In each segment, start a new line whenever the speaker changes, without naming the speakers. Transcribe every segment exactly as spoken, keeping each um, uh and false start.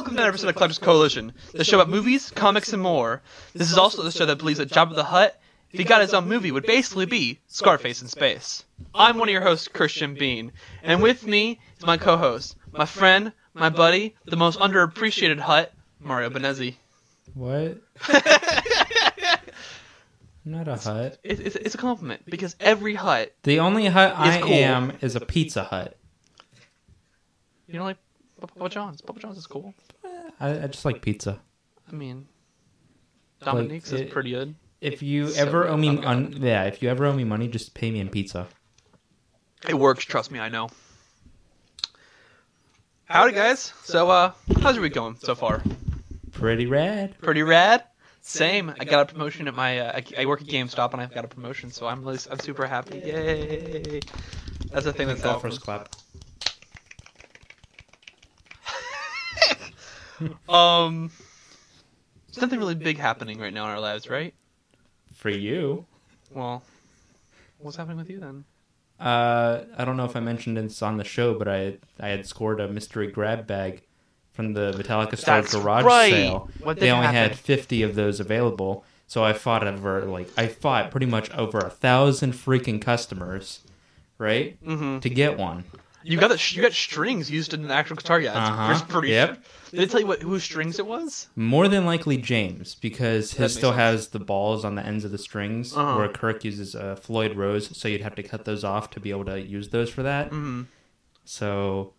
Welcome to another episode of Collectors Coalition, the show about movies, comics, and more. This is also the show that believes that Jabba the Hutt, if he got his own movie, would basically be Scarface in space. I'm one of your hosts, Christian Bean, and with me is my co-host, my friend, my buddy, the most underappreciated Hutt, Mario Benezzi.
What? I'm not a Hut.
It's, it's, it's a compliment, because every Hutt...
The only Hut I
cool.
am is a Pizza Hut.
You don't like Papa John's? Papa John's is cool.
I, I just like pizza.
I mean, Dominique's
like,
is
it,
pretty good.
If you
So
ever
good.
owe me,
Oh,
on, yeah, if you ever owe me money, just pay me in pizza.
It works, trust me, I know. Howdy, guys. So, uh, how's your week going so far?
Pretty rad.
Pretty rad. Same. I got a promotion at my. Uh, I, I work at GameStop and I've got a promotion, so I'm really, I'm super happy. Yay! That's the thing that's
Call
happening.
first clap.
um, there's nothing really big happening right now in our lives, right?
For you.
Well, what's happening with you then?
Uh, I don't know if I mentioned this on the show, but I I had scored a mystery grab bag from the Metallica Star
That's
garage
right.
sale.
What did
They only
happen?
had fifty of those available, so I fought over like I fought pretty much over a thousand freaking customers, right,
Mm-hmm.
to get one.
You got the you got strings used in the actual guitar, yeah.
Uh-huh.
It's pretty.
Yep.
Did it tell you what whose strings it was?
More than likely James, because
That
his
makes
still
sense.
has the balls on the ends of the strings,
Uh-huh.
where Kirk uses a Floyd Rose, so you'd have to cut those off to be able to use those for that.
Mm-hmm.
So,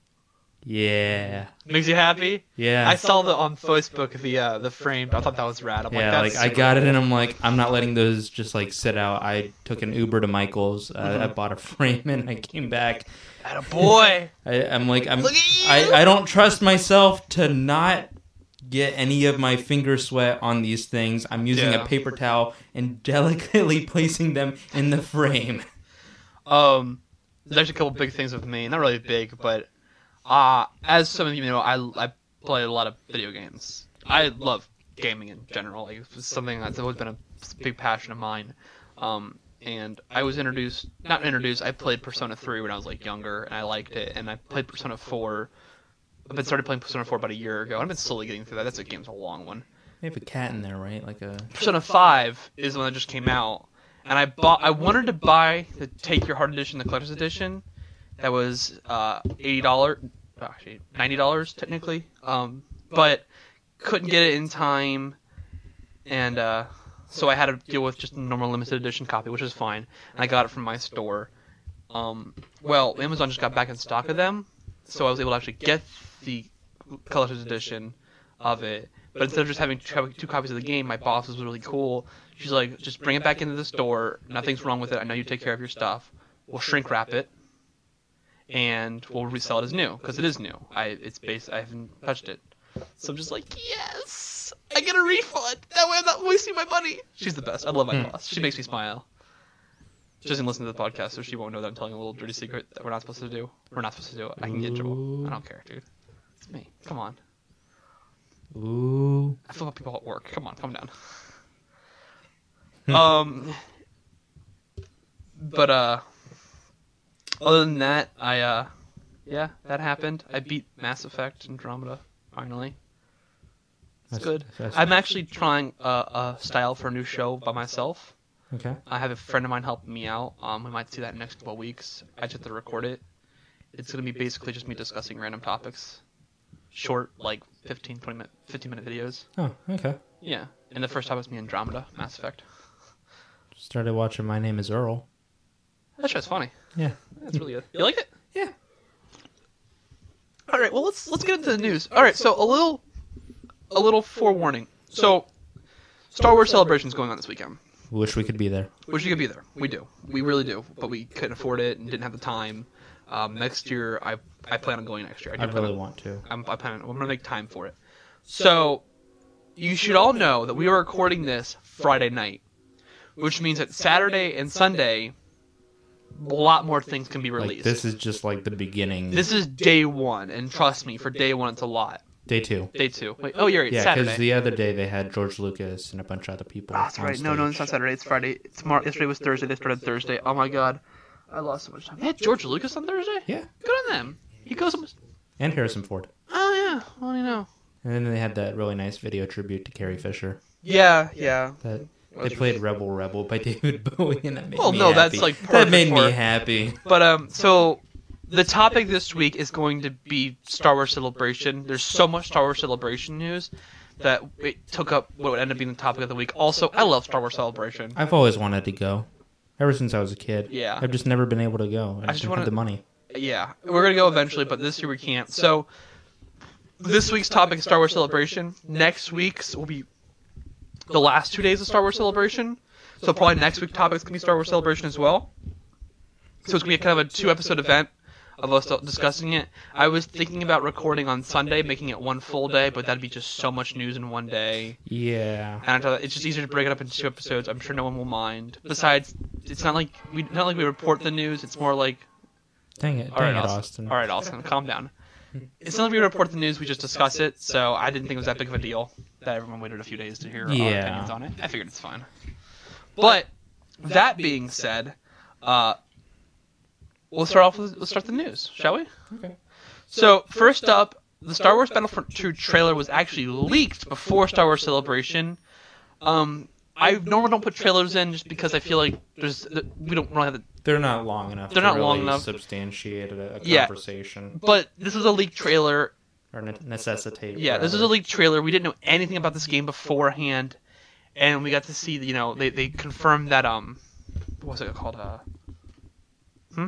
yeah,
Makes you happy?
yeah.
I saw the on Facebook the uh, the frame. I thought that was rad. I'm
Yeah,
like,
like
that's
I
super
got it,
cool.
and I'm like, I'm not letting those just like sit out. I took an Uber to Michael's. Uh,
Mhm.
I bought a frame, and I came back.
Atta boy.
I, I'm like, I'm.
Look at you!
I, I don't trust myself to not get any of my finger sweat on these things. I'm using
Yeah.
a paper towel and delicately placing them in the frame.
Um, there's actually a couple big things with me. Not really big, but uh, as some of you know, I I play a lot of video games. I love gaming in general. Like it's something that's always been a big passion of mine. Um, and I was introduced, not introduced. I played Persona three when I was like younger, and I liked it. And I played Persona four. I've been started playing Persona four about a year ago. I've been slowly getting through that. That's a game's a long one.
They have a cat in there, right? Like a.
Persona five is the one that just came out, and I bought. I wanted to buy the Take Your Heart edition, the collector's edition. That was uh, eighty dollars, actually ninety dollars technically, um, but couldn't get it in time, and uh, so I had to deal with just a normal limited edition copy, which is fine. And I got it from my store. Um, well, Amazon just got back in stock of them, so I was able to actually get the collector's edition of it. But instead of just having two two copies of the game, my boss was really cool. She's like, just bring it back into the store. Nothing's wrong with it. I know you take care of your stuff. We'll shrink wrap it, and we'll resell it as new because it is new. I it's based. I haven't touched it, so I'm just like, yes, I get a refund. That way I'm not wasting my money. She's the best. I love my
Hmm.
boss. She makes me smile. She doesn't listen to the podcast, so she won't know that I'm telling a little dirty secret that we're not supposed to do. We're not supposed to do it. I can get in trouble.
Ooh.
I don't care, dude. It's me. Come on.
Ooh.
I feel about people at work. Come on, calm down. um, but uh, other than that, I uh, yeah, that happened. I beat Mass Effect Andromeda finally. It's
That's-
good.
that's-
I'm actually trying a, a style for a new show by myself.
Okay.
I have a friend of mine helping me out. Um, we might see that in the next couple of weeks. I just have to record it. It's gonna be basically just me discussing random topics, short, like fifteen, twenty minute, fifteen minute videos.
Oh, okay.
Yeah, and the first time was me Andromeda, Mass Effect.
Started watching My Name Is Earl.
That show's funny.
Yeah.
That's really good. You like it?
Yeah.
All right. Well, let's let's get into the news. All right. So a little, a little forewarning. So, Star Wars Celebration's going on this weekend.
Wish we could be there.
Wish you could be there. We do. We really do. But we couldn't afford it and didn't have the time. Um, next year, I I plan on going next year. do
I
plan
really
on-
want to.
I'm, I plan on, I'm gonna make time for it. So, you should all know that we are recording this Friday night, which means that Saturday and Sunday, a lot more things can be released.
Like, this is just like the beginning.
This is day one, and trust me, for day one, it's a lot.
Day two.
Day two. Wait, oh, you're right. It's
Yeah,
Saturday.
because the other day they had George Lucas and a bunch of other people.
Oh, that's
on
right. No, no, it's
stage.
not Saturday. It's Friday. It's tomorrow. Yesterday was Thursday. They started Thursday. Oh my god, I lost so much time. They had George Lucas on Thursday.
Yeah.
Good on them. He goes almost.
And Harrison Ford.
Oh yeah. Well, you know,
And then they had that really nice video tribute to Carrie Fisher.
Yeah, yeah.
That they played "Rebel Rebel" by David Bowie, and that made
well,
me
no,
happy.
that's like
that made
for...
me happy.
But um, so the topic this week is going to be Star Wars Celebration. There's so much Star Wars Celebration news that it took up what would end up being the topic of the week. Also, I love Star Wars Celebration.
I've always wanted to go, ever since I was a kid.
Yeah,
I've just never been able to go. I,
I just
don't
wanna...
have the money.
Yeah, we're gonna go eventually, but this year we can't. So this week's topic is Star Wars Celebration. Next week's will be the last two days of Star Wars Celebration. So probably next week's topic is gonna be Star Wars Celebration as well. So it's gonna be kind of a two-episode event of us discussing it. I was thinking about recording on Sunday, making it one full day, but that'd be just so much news in one day.
Yeah.
And I thought it's just easier to break it up into two episodes. I'm sure no one will mind. Besides, it's not like we not like we report the news. It's more like,
dang it,
all
dang
right,
it,
Austin.
Austin.
All right, Austin, calm down. It's not like we report the news. We just discuss it. So I didn't think it was that big of a deal that everyone waited a few days to hear
Yeah.
our opinions on it. I figured it's fine. But that being said, uh. We'll start off with, let's start the news, shall we?
Okay.
So, first up, the Star Wars Battlefront two trailer was actually leaked before Star Wars Celebration. Um, I normally don't put trailers in just because I feel like there's we don't really have the...
They're not long enough
They're
to
not
really
long enough.
substantiate a, a
Yeah.
conversation.
But this was a leaked trailer.
Or ne- necessitate.
Yeah, this was a
rather.
leaked trailer. We didn't know anything about this game beforehand. And we got to see, you know, they, they confirmed that, um... what was it called? Uh... Hmm?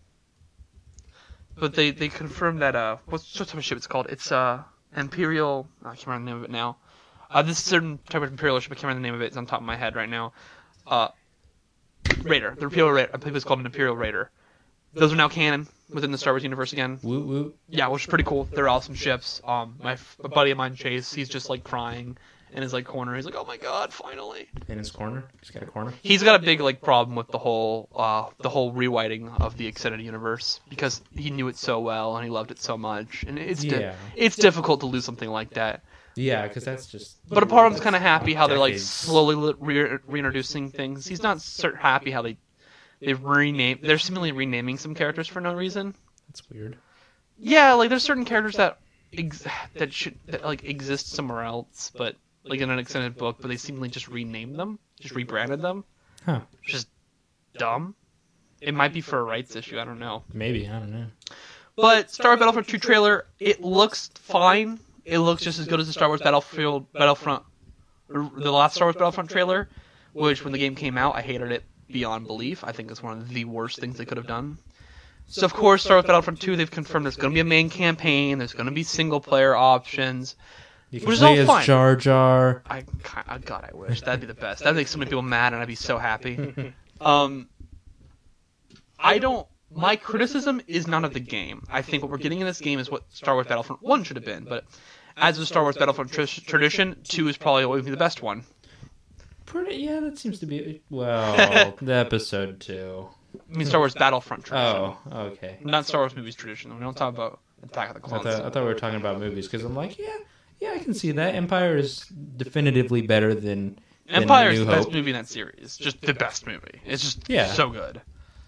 But they, they confirmed that, uh, what's what type of ship it's called? It's, uh, Imperial, I can't remember the name of it now. Uh, this certain type of Imperial ship, I can't remember the name of it, it's on top of my head right now. Uh, Raider, the Imperial Raider, I believe it's called an Imperial Raider. Those are now canon within the Star Wars universe again.
Woot woot.
Yeah, which is pretty cool. They're awesome ships. Um, my f- a buddy of mine, Chase, he's just, like, crying in his, like, corner. He's like, oh my god, finally.
In his corner? He's got a corner?
He's got a big like problem with the whole uh, the whole rewriting of the extended universe because he knew it so well and he loved it so much, and it's di-
Yeah.
it's difficult to lose something like that.
Yeah, because that's just...
But a part of him's kind of happy how they're like
decades.
slowly li- re- reintroducing things. He's not cert- happy how they they rename they're seemingly renaming some characters for no reason.
That's weird.
Yeah, like there's certain characters that ex- that should that like exist somewhere else, but like in an extended book, but they seemingly just renamed them, just rebranded them.
Huh.
Which is dumb. It might be for a rights issue, I don't know.
Maybe, I don't know.
But Star Wars Battlefront two trailer, it looks fine. It looks just as good as the Star Wars Battlefield Battlefront, or the last Star Wars Battlefront trailer, which when the game came out, I hated it beyond belief. I think it's one of the worst things they could have done. So of course, Star Wars Battlefront two, they've confirmed there's going to be a main campaign, there's going to be single player options.
You can
Which is
play
all
as
fine.
Jar Jar.
I, I God, I wish that'd be the best. That'd make so many people mad, and I'd be so happy. um, I don't. My criticism is none of the game. I think what we're getting in this game is what Star Wars Battlefront one should have been. But as a Star Wars Battlefront tr- tradition, two is probably always the best one.
Pretty, yeah, that seems to be... Well, the episode two.
I mean, Star Wars Battlefront tradition,
Oh, okay.
not Star Wars movies tradition. We don't talk about Attack of the
I
Clones.
thought, I thought we were talking about movies, because I'm like, yeah, yeah, I can see that. Empire is definitively better than, than
Empire is
New
the best
Hope.
movie in that series. Just the best movie. It's just
Yeah.
so good.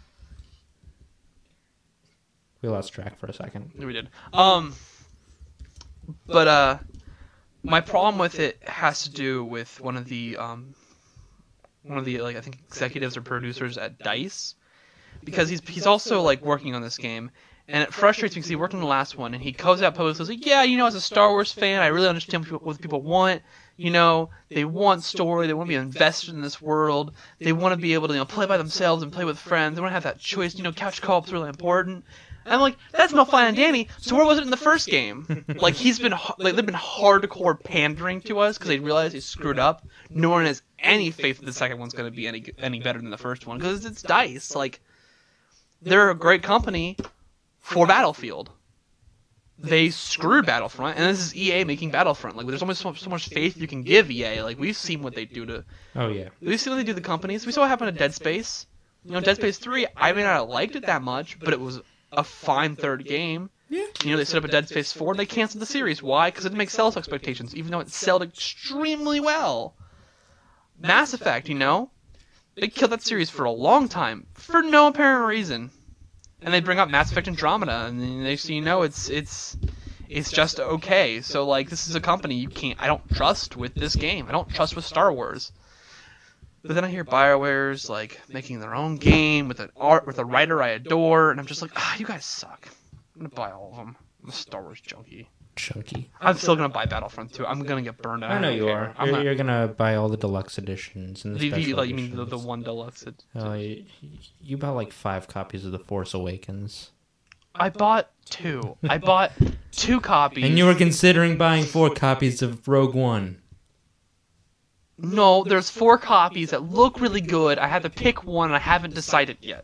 We lost track for a second.
We did. Um, but uh, my problem with it has to do with one of the um, one of the like I think executives or producers at DICE, because he's he's also like working on this game, and it frustrates me because he worked on the last one, and he goes out publicly and says, yeah, you know, as a Star Wars fan, I really understand what people, what people want. You know, they want story, they want to be invested in this world, they want to be able to, you know, play by themselves and play with friends, they want to have that choice, you know, couch co-op's really important. And I'm like, that's no fine and dandy, so where was it in the first game? Like, he's been, like, they've been hardcore pandering to us because they realize they screwed up. No one has any faith that the second one's going to be any any better than the first one, because it's DICE. Like, they're a great company for Battlefield. They screwed Battlefront, and this is E A making Battlefront. Like, there's almost so, so much faith you can give E A. Like, we've seen what they do to...
Oh, yeah.
We've seen what they do to the companies. We saw what happened to Dead Space. You know, Dead Space three, I may not have liked it that much, but it was a fine third game.
Yeah.
You know, they set up a Dead Space four, and they canceled the series. Why? Because it didn't make sales expectations, even though it sold extremely well. Mass Effect, you know? They killed that series for a long time, for no apparent reason. And they bring up Mass Effect Andromeda, and then they see, you know, it's it's it's just okay. So like, this is a company you can't, I don't trust with this game. I don't trust with Star Wars. But then I hear BioWare's like making their own game with an art with a writer I adore, and I'm just like, ah, you guys suck. I'm gonna buy all of them. I'm a Star Wars junkie.
Chunky.
I'm still gonna buy Battlefront two. I'm gonna get burned out.
I know
don't
you
care.
are.
I'm
You're,
not,
you're gonna buy all the deluxe editions and the,
the, the,
special
like, you mean the,
editions.
the one deluxe? It,
Oh, you, you bought like five copies of The Force Awakens.
I bought two. I bought two copies.
And you were considering buying four copies of Rogue One.
No, there's four copies that look really good. I had to pick one, and I haven't decided yet.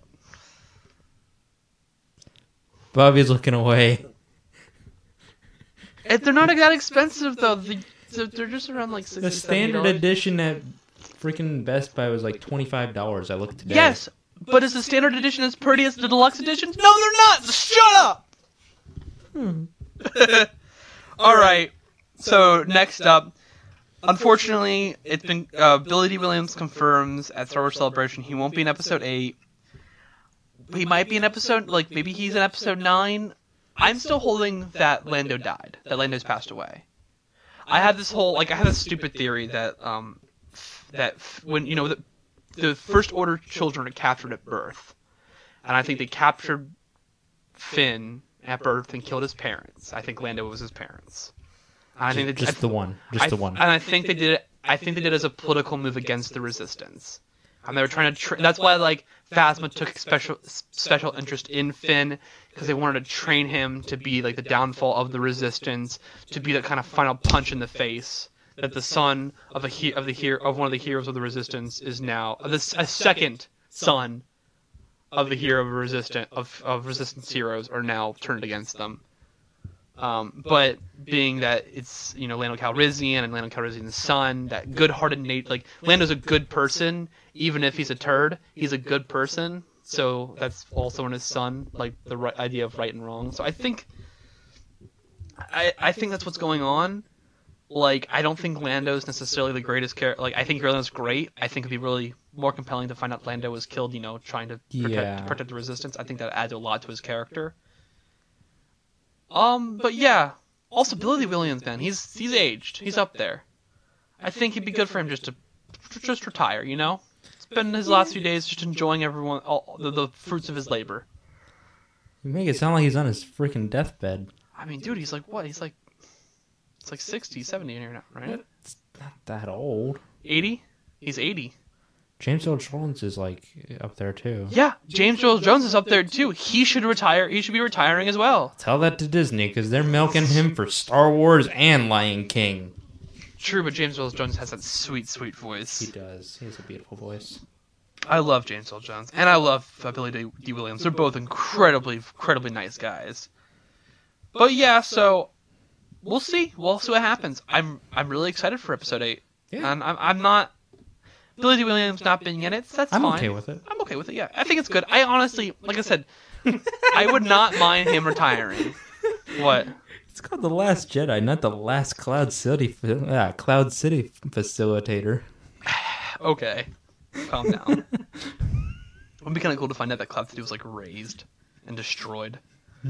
Bobby's looking away.
And they're not that expensive though. The, they're just around like sixty.
The standard edition at freaking Best Buy was like twenty-five dollars. I looked today.
Yes, but is the standard edition as pretty as the deluxe edition? No, they're not. Shut up.
Hmm.
All right. So next up, unfortunately, it's been uh, Billy D. Williams confirms at Star Wars Celebration he won't be in Episode Eight. He might be in Episode, like maybe he's in Episode Nine. I'm still holding that Lando died. That Lando's passed away. I have this whole like I have this stupid theory that um that when you know the the First Order children are captured at birth, and I think they captured Finn at birth and killed his parents. I think Lando was his parents. And I think they,
just
I,
the one, just
I,
the one.
And I think they did it. I think they did it as a political move against the Resistance. And they were trying to. Tra- that's why like Phasma took special special interest in Finn because they wanted to train him to be like the downfall of the Resistance, to be that kind of final punch in the face that the son of a he- of the hero of one of the heroes of the Resistance is now uh, this a second son of the hero of resistant of of Resistance heroes are now turned against them. Um, but being that it's, you know, Lando Calrissian and Lando Calrissian's son, that good-hearted Nate, like, Lando's a good person, even if he's a turd, he's a good person, so that's also in his son, like, the right idea of right and wrong. So I think, I, I think that's what's going on. Like, I don't think Lando's necessarily the greatest character, like, I think Lando's great, I think it'd be really more compelling to find out Lando was killed, you know, trying to protect,
Yeah.
to protect the Resistance. I think that adds a lot to his character. Um, but yeah. Also, Billy Dee Williams, man, he's he's aged. He's up there. I think it'd be good for him just to just retire, you know? Spend his last few days just enjoying everyone, all the, the fruits of his labor.
You make it sound like he's on his freaking deathbed.
I mean, dude, he's like, what? He's like, it's like sixty, seventy in here now, right?
It's not that old.
eighty? He's eighty.
James Earl Jones is like up there too.
Yeah, James Earl Jones is up there too. He should retire. He should be retiring as well.
Tell that to Disney because they're milking him for Star Wars and Lion King.
True, but James Earl Jones has that sweet, sweet voice.
He does. He has a beautiful voice.
I love James Earl Jones, and I love uh, Billy D. D. Williams. They're both incredibly, incredibly nice guys. But yeah, so we'll see. We'll see what happens. I'm, I'm really excited for Episode Eight,
Yeah.
and I'm, I'm not. Billy D. Williams not being in it, that's
I'm
fine.
okay with it.
I'm okay with it. Yeah, I think it's good. I honestly, like I said, I would not mind him retiring. What?
It's called The Last Jedi, not The Last Cloud City. Yeah, Cloud City Facilitator.
Okay, calm down. It'd be kind of cool to find out that Cloud City was like raised and destroyed.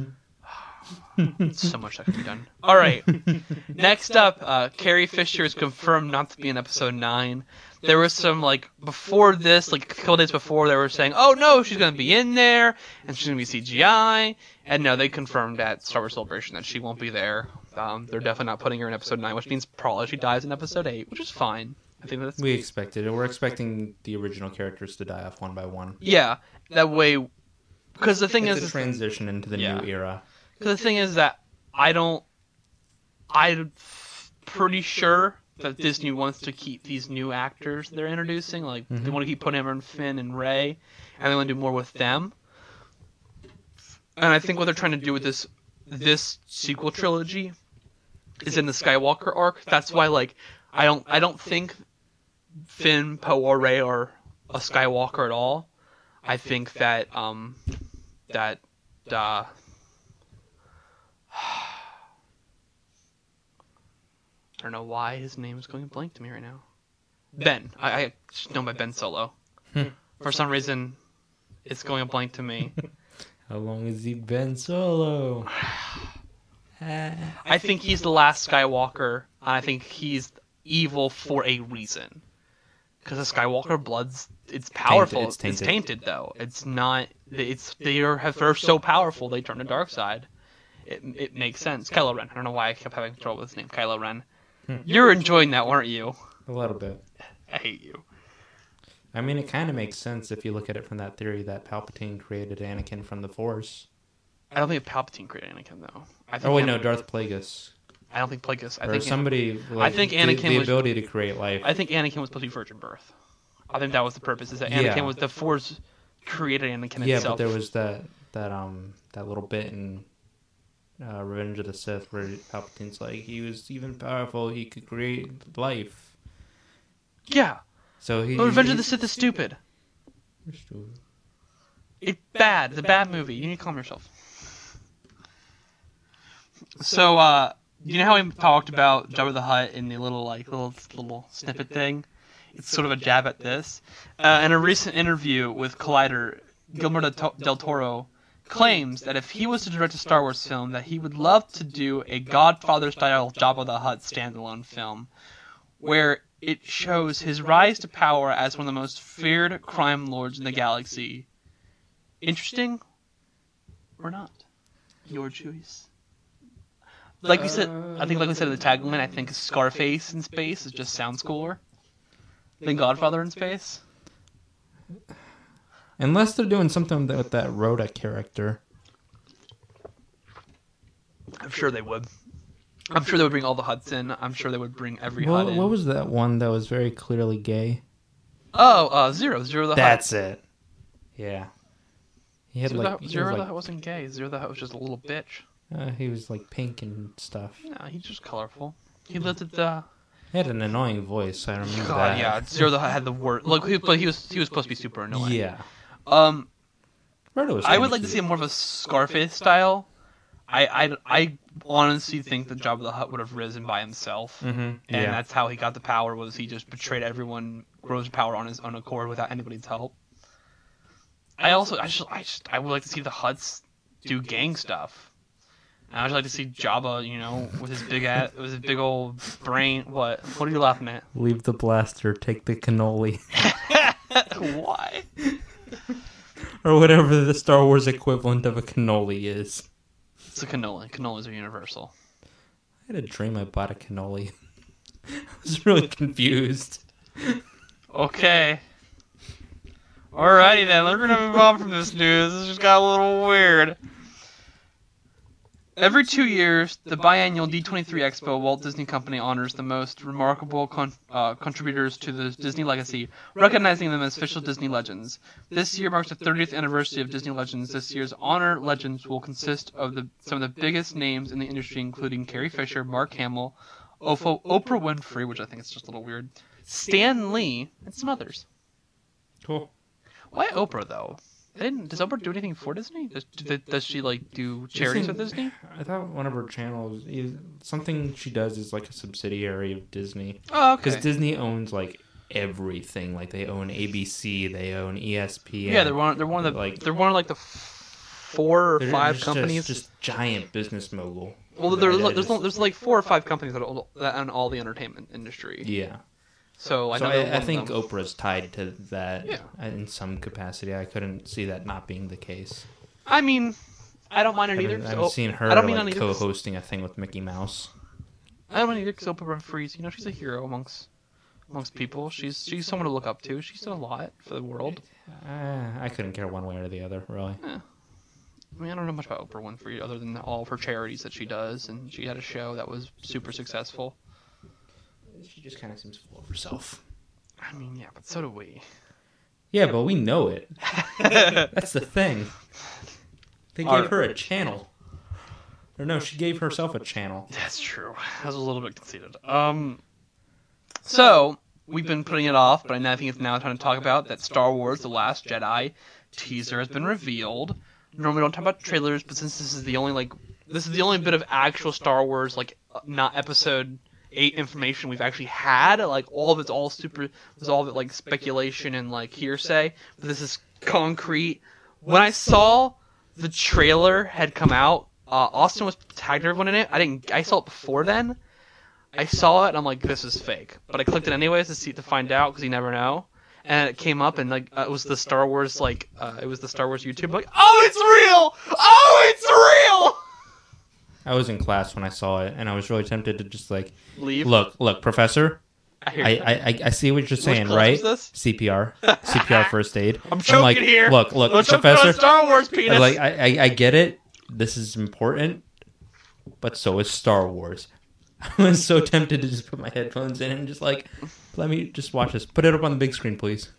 So much that could be done. All right. Next up, uh, Carrie Fisher is confirmed not to be in Episode Nine. There was some like before this, like a couple days before, they were saying, "Oh no, she's going to be in there and she's going to be C G I." And no, they confirmed at Star Wars Celebration that she won't be there. Um, they're definitely not putting her in Episode Nine, which means probably she dies in Episode Eight, which is fine. I think that's
We expected it. We're expecting the original characters to die off one by one.
yeah. That way, because the thing
It's
is,
a
is
transition into the
Yeah.
new era.
Because the thing is that I don't, I'm pretty sure that Disney wants to keep these new actors they're introducing. Like,
Mm-hmm.
they want to keep putting them in Finn and Rey, and they want to do more with them. And I think what they're trying to do with this this sequel trilogy is in the Skywalker arc. That's why, like, I don't I don't think Finn, Poe, or Rey are a Skywalker at all. I think that um that uh. I don't know why his name is going blank to me right now. Ben. I, I just know by Ben Solo. For some reason, it's going blank to me.
How long has he been solo?
I think he's the last Skywalker. I think he's evil for a reason. Because the Skywalker blood's it's powerful.
Tainted, it's tainted.
It's tainted though. It's not. It's they are they're so powerful they turn to dark side. It it makes sense. Kylo Ren. I don't know why I kept having trouble with his name. Kylo Ren.
Hmm.
You're enjoying that, weren't you?
A little bit.
I hate you.
I mean, it kind of makes sense if you look at it from that theory that Palpatine created Anakin from the Force.
I don't think Palpatine created Anakin though. I think
Oh wait,
Anakin,
no, Darth Plagueis.
I don't think Plagueis. I
or
think
somebody. Like,
I think
the,
Anakin
the
was-
ability to create life.
I think Anakin was supposed to be virgin birth. I think that was the purpose. Is that Anakin
Yeah.
was the Force created Anakin
yeah,
itself.
but there was that that um that little bit in uh, Revenge of the Sith where Palpatine's like he was even powerful. He could create life.
Yeah.
So he.
But Revenge
he,
of the Sith is stupid. It's bad. It's a bad movie. You need to calm yourself. So, uh, you know how we talked about Jabba the Hutt in the little like little little snippet thing? It's sort of a jab at this. Uh, in a recent interview with Collider, Guillermo del To- del Toro claims that if he was to direct a Star Wars film, that he would love to do a Godfather-style Jabba the Hutt standalone film, where it shows his rise to power as one of the most feared crime lords in the galaxy. Interesting or not? Your choice. Like we said, I think like we said in the tagline, I think Scarface in space is just sounds cooler than Godfather in space.
Unless they're doing something with that Rhoda character.
I'm sure they would. I'm sure they would bring all the Hutts in. I'm sure they would bring every
What,
Hutt in.
what was that one that was very clearly gay?
Oh, uh, Zero. Zero the Hutt.
That's it. Yeah. He had
Zero,
like,
the,
he
Zero
was
the
like
Hutt wasn't gay. Zero the Hutt was just a little bitch.
uh, he was like pink and stuff.
No, he's just colorful. He lived at the...
He had an annoying voice. I remember
God,
that.
yeah. Zero the Hutt had the word. Look, he, but he was he was supposed to be super annoying.
Yeah.
Um,
Rhoda was
I would
kinda
like to
cute.
see more of a Scarface style. I I I honestly think that Jabba the Hutt would have risen by himself,
Mhm,
and
yeah.
that's how he got the power. Was he just betrayed everyone, rose power on his own accord without anybody's help? I also I just I just I would like to see the Hutts do gang stuff. And I'd like to see Jabba, you know, with his big ass, with his big old brain. What? What are you laughing at?
Leave the blaster, take the cannoli.
Why?
Or whatever the Star Wars equivalent of a cannoli is.
It's a cannoli. Cannolis are universal.
I had a dream I bought a cannoli. I was really confused.
Okay. Alrighty then, we're gonna move on from this news. This just got a little weird. Every two years, the biannual D twenty-three Expo Walt Disney Company honors the most remarkable con- uh, contributors to the Disney legacy, recognizing them as official Disney legends. This year marks the thirtieth anniversary of Disney Legends. This year's honor legends will consist of the, some of the biggest names in the industry, including Carrie Fisher, Mark Hamill, Ofo, Oprah Winfrey, which I think is just a little weird, Stan Lee, and some others.
Cool.
Why Oprah, though? Didn't, does Oprah do anything for Disney? Does, does she, like, do charities with Disney?
I thought one of her channels, is, something she does is like a subsidiary of Disney.
Oh, okay.
Because Disney owns like everything. Like they own A B C, they own E S P N.
Yeah, they're one. They're one of the.
Like-
they're one of like the f- four or
They're
five
just-
companies.
Just giant business mogul.
well, there's
I- I
there's,
just-
there's like four or five companies that own, that own all the entertainment industry.
Yeah.
So I
So
know they're
I, I
one of
think
them.
Oprah's tied to that
Yeah.
in some capacity. I couldn't see that not being the case.
I mean, I don't mind it
I
either.
haven't, I
'cause
haven't
O-
seen her
I don't mean
like
on either 'cause-
co-hosting a thing with Mickey Mouse.
I don't mind either because Oprah Winfrey's, you know, she's a hero amongst amongst people. She's she's someone to look up to. She's done a lot for the world.
Uh, I couldn't care one way or the other, really.
I mean, I don't know much about Oprah Winfrey other than all of her charities that she does, and she had a show that was super successful.
She just kind of seems full of herself.
I mean, yeah, but so do we.
Yeah, but we know it. That's the thing. They gave
Our-
her a channel. Or no, she gave herself a channel.
That's true. I was a little bit conceited. Um, so we've been putting it off, but I think it's now time to talk about that Star Wars: The Last Jedi teaser has been revealed. Normally, we don't talk about trailers, but since this is the only like this is the only bit of actual Star Wars like uh, not Episode Eight information we've actually had. Like all of it's all super. There's all of it like speculation and like hearsay. But this is concrete. When I saw the trailer had come out Uh, Austin was tagged everyone in it. I didn't. I saw it before then. I saw it and I'm like, this is fake. But I clicked it anyways to see to find out because you never know. And it came up and like uh, it was the Star Wars like uh, it was the Star Wars YouTube like, oh, it's real! Oh, it's real!
I was in class when I saw it, and I was really tempted to just like
Leave.
Look, look, Professor.
I hear
I,
you.
I, I, I see what you're saying,
class
right?
was this?
C P R, C P R first aid.
I'm choking
like,
here.
Look, look,
I'm choking
Professor.
on Star Wars penis.
I'm like, I, I, I get it. This is important, but so is Star Wars. I was so tempted to just put my headphones in and just like, let me just watch this. Put it up on the big screen, please.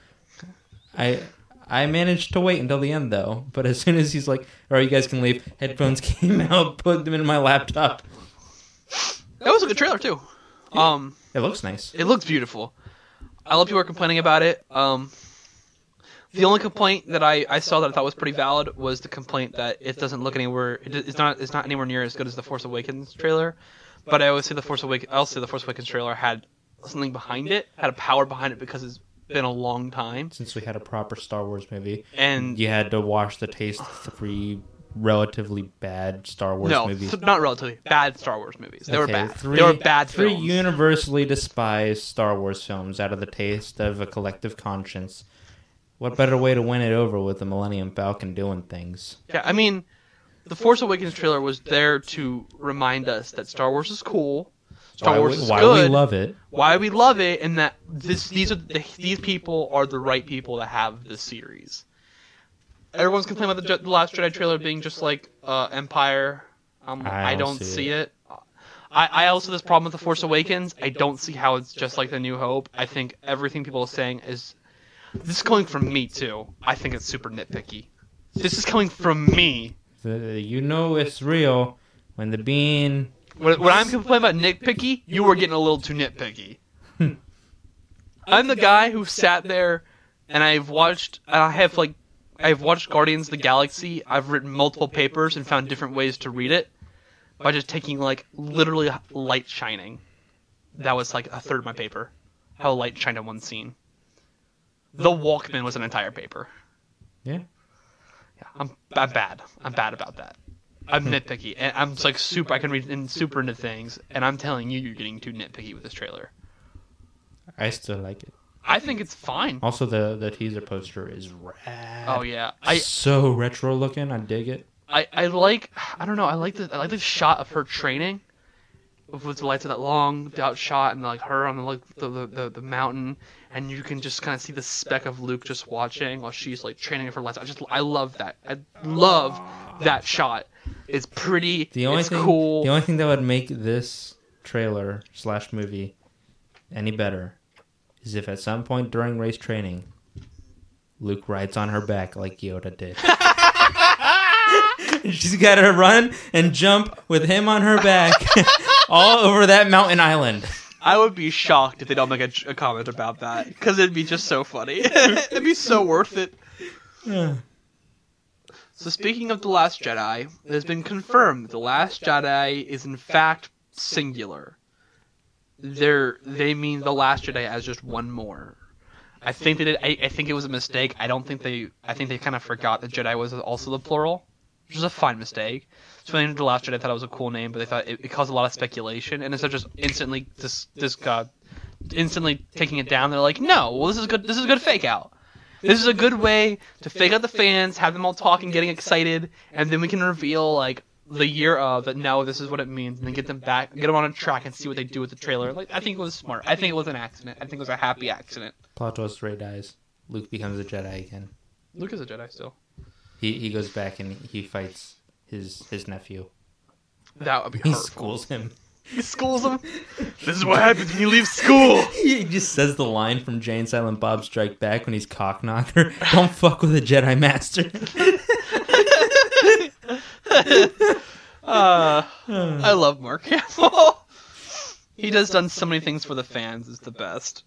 I I managed to wait until the end though, but as soon as he's like, "All right, you guys can leave," headphones came out, put them in my laptop.
That was a good trailer too. Um,
It looks nice.
it looks beautiful. I love people are complaining about it. Um, the only complaint that I, I saw that I thought was pretty valid was the complaint that it doesn't look anywhere. It, it's not it's not anywhere near as good as the Force Awakens trailer. But I always say the Force Awakens. I also say the Force Awakens trailer had something behind it, had a power behind it because it's been a long time.
Since we had a proper Star Wars movie,
And
you had to wash the taste of three relatively bad Star Wars
no,
movies.
th- not relatively bad Star Wars movies. They were
Okay,
bad.
Three,
they were bad
Three
films.
universally despised Star Wars films out of the taste of a collective conscience. What better way to win it over with the Millennium Falcon doing things?
Yeah, I mean, the Force Awakens trailer was there to remind us that Star Wars is cool. Star
why
Wars
we,
is
why
good.
we love it.
Why we love it, and that this these are the, these people are the right people to have this series. Everyone's complaining about the, Je- the Last Jedi trailer being just like uh, Empire. Um,
I
I
don't
don't
see
see it. I, I also have this problem with the Force Awakens. I don't see how it's just like the New Hope. I think everything people are saying is this is coming from me too. I think it's super nitpicky. This is coming from me.
The, you know it's real when the bean.
When, when I'm complaining about nitpicky, you were getting a little too nitpicky. I'm the guy who sat there and I've watched, I have like, I've watched Guardians of the Galaxy. I've written multiple papers and found different ways to read it by just taking like literally light shining. That was like a third of my paper. How light shined on one scene. The Walkman was an entire paper.
Yeah.
Yeah, I'm, I'm bad. I'm bad about that. I'm nitpicky, and I'm like super. I can read in super into things, and I'm telling you, you're getting too nitpicky with this trailer.
I still like it.
I think it's fine.
Also, the, the teaser poster is rad.
Oh yeah, I
so retro looking. I dig it.
I, I like. I don't know. I like the I like the shot of her training, with the lights of that long out shot, and like her on the like the the, the, the mountain, and you can just kind of see the speck of Luke just watching while she's like training for lights. I just I love that. I love that shot. It's pretty.
The only
it's
thing,
cool.
the only thing that would make this trailer slash movie any better is if at some point during race training, Luke rides on her back like Yoda did. She's got to run and jump with him on her back all over that mountain island.
I would be shocked if they don't make a, a comment about that, because it'd be just so funny. It'd be so worth it. So speaking of The Last Jedi, it has been confirmed that The Last Jedi is in fact singular. They're, they mean The Last Jedi as just one more. I think they did, I, I think it was a mistake. I don't think they, I think they kind of forgot that Jedi was also the plural, which is a fine mistake. So when they named The Last Jedi, I thought it was a cool name, but they thought it, it caused a lot of speculation, and instead of just instantly, this, this uh, instantly taking it down, they're like, no, well this is good, this is a good fake out. This is a good way to fake out the fans, have them all talking, getting excited, and then we can reveal, like, the year of that, no, this is what it means, and then get them back, get them on a track and see what they do with the trailer. Like, I think it was smart. I think it was an accident. I think it was a happy accident.
Plot twist, Rey dies. Luke becomes a Jedi again.
Luke is a Jedi still.
He he goes back and he fights his his nephew.
That would be
He
hurtful.
schools him.
He schools him? This is what happens when you leave school!
He just says the line from Jay and Silent Bob Strike Back when he's Cockknocker. Don't fuck with a Jedi Master.
uh, I love Mark Hamill. He does done so many things for the fans. It's the best.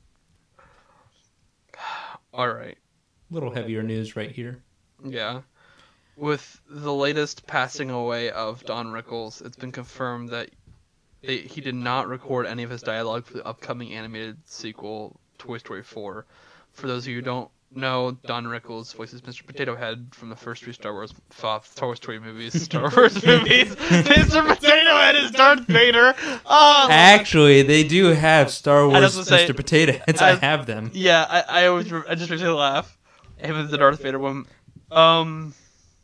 Alright.
Little heavier news right here.
Yeah. With the latest passing away of Don Rickles, it's been confirmed that they, he did not record any of his dialogue for the upcoming animated sequel, Toy Story four. For those of you who don't know, Don Rickles voices Mister Potato Head from the first three Star Wars, uh, Star Wars three movies. Star Wars movies. Mister Potato Head is Darth Vader. Oh,
Actually, they do have Star Wars
was gonna say,
Mister Potato Heads. I, I have them.
Yeah, I, I always, I just makes me laugh. Him as the Darth Vader one. Um.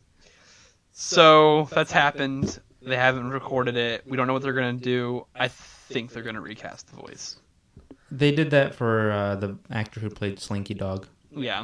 So that's happened. They haven't recorded it. We don't know what they're gonna do. I think they're gonna recast the voice.
They did that for uh, the actor who played Slinky Dog.
Yeah.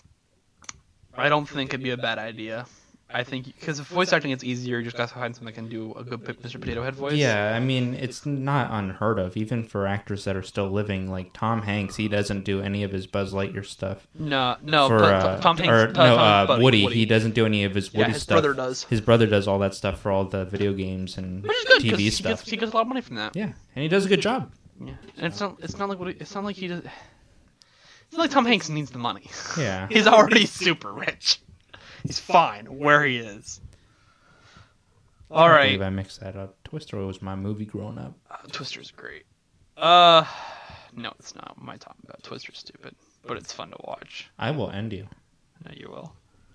I don't think it'd be a bad idea. I think, because if voice acting is easier, you just gotta find someone that can do a good Mister Potato Head voice.
Yeah, I mean, it's not unheard of, even for actors that are still living. Like Tom Hanks, he doesn't do any of his Buzz Lightyear stuff.
No, no,
for,
but
uh,
Tom Hanks,
or,
uh,
no,
Tom
uh,
Buddy,
Woody,
Woody,
he doesn't do any of his Woody
yeah, his
stuff.
brother does.
His brother does all that stuff for all the video games and
Which is good,
T V
he
stuff.
gets, he gets a lot of money from that.
Yeah, and he does a good job.
Yeah, and it's not, it's not like what he, it's not like he does. It's not like Tom Hanks needs the money.
Yeah.
He's already super rich. He's fine where he is. All
I
right.
believe I mixed that up. Twister was my movie growing up.
Uh, Twister's great. Uh, no, it's not. What am I talking about? Twister's stupid, but it's fun to watch.
I will end you.
No, you will.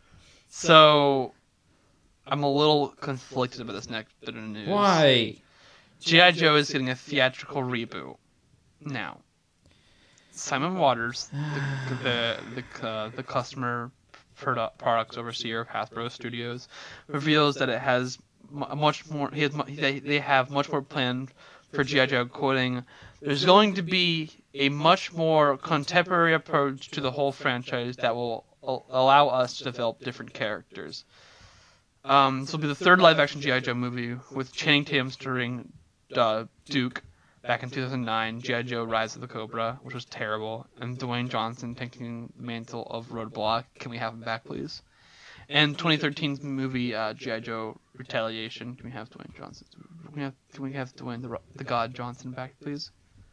So, I'm a little conflicted about this next bit of news.
Why?
G I. Joe is getting a theatrical reboot. Now, Simon Waters, the the the, uh, the customer produ- products overseer of Hasbro Studios, reveals that it has m- much more. He has, mu- they they have much more planned for G I. Joe, quoting, "There's going to be a much more contemporary approach to the whole franchise that will al- allow us to develop different characters." Um, this will be the third live-action G I. Joe movie, with Channing Tatum starring uh, Duke back in two thousand nine, G I. Joe Rise of the Cobra, which was terrible, and Dwayne Johnson taking the mantle of Roadblock. Can we have him back, please? And twenty thirteen's movie uh, G I. Joe Retaliation. Can we have Dwayne Johnson? Can we have, can we have Dwayne the, the God Johnson back, please?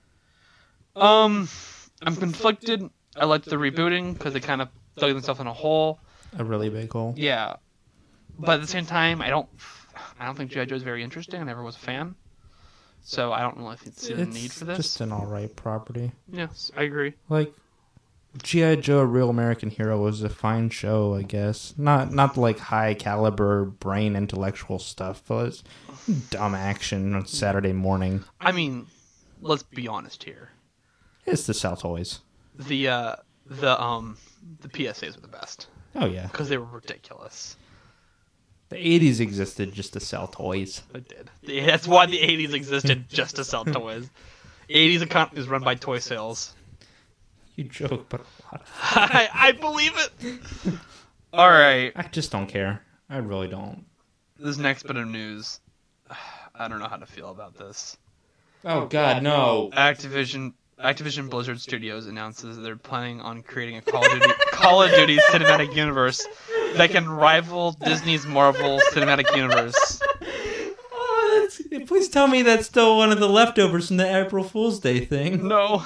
Um, I'm conflicted. I liked the rebooting because they kind of dug themselves in a hole.
A really big hole.
Yeah, but at the same time, I don't, I don't think G I. Joe is very interesting. I never was a fan, so I don't really see the
It's
need for this.
just an alright property.
Yes, I agree.
Like, G I. Joe, A Real American Hero was a fine show, I guess. Not not like high caliber brain intellectual stuff, but it's dumb action on Saturday morning.
I mean, let's be honest here.
It's to sell toys.
The uh, the um, the P S As were the best
Oh yeah.
because they were ridiculous.
The eighties existed just to sell toys.
It did. Yeah, that's why the eighties existed, just to sell toys. eighties economy is run by toy sales.
You joke, but a lot of...
I, I believe it. All right.
I just don't care. I really don't.
This next bit of news, I don't know how to feel about this.
Oh god, no.
Activision Activision Blizzard Studios announces they're planning on creating a Call of Duty, Call of Duty cinematic universe that can rival Disney's Marvel Cinematic Universe.
Oh, that's... Please tell me that's still one of the leftovers from the April Fool's Day thing.
No.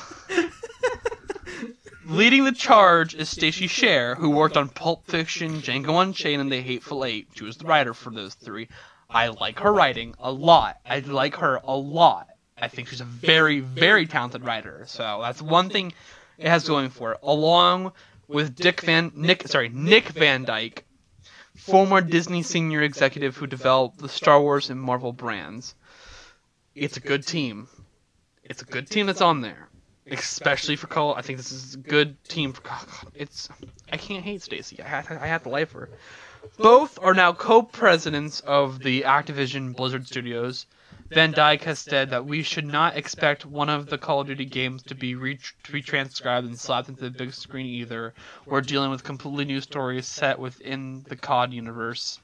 Leading the charge is Stacey Sher, who worked on Pulp Fiction, Django Unchained, and The Hateful Eight. She was the writer for those three. I like her writing a lot. I like her a lot. I think she's a very, very talented writer. So that's one thing it has going for it. Along with Dick Van Nick, sorry, Nick Van Dyke, former Disney senior executive who developed the Star Wars and Marvel brands. It's a good team. It's a good team that's on there. Especially for Call, I think this is a good team for. God, it's I can't hate Stacey. I have, I have to like her. Both are now co-presidents of the Activision Blizzard Studios. Van Dyke has said that we should not expect one of the Call of Duty games to be re- to be transcribed and slapped into the big screen either. We're dealing with completely new stories set within the C O D universe.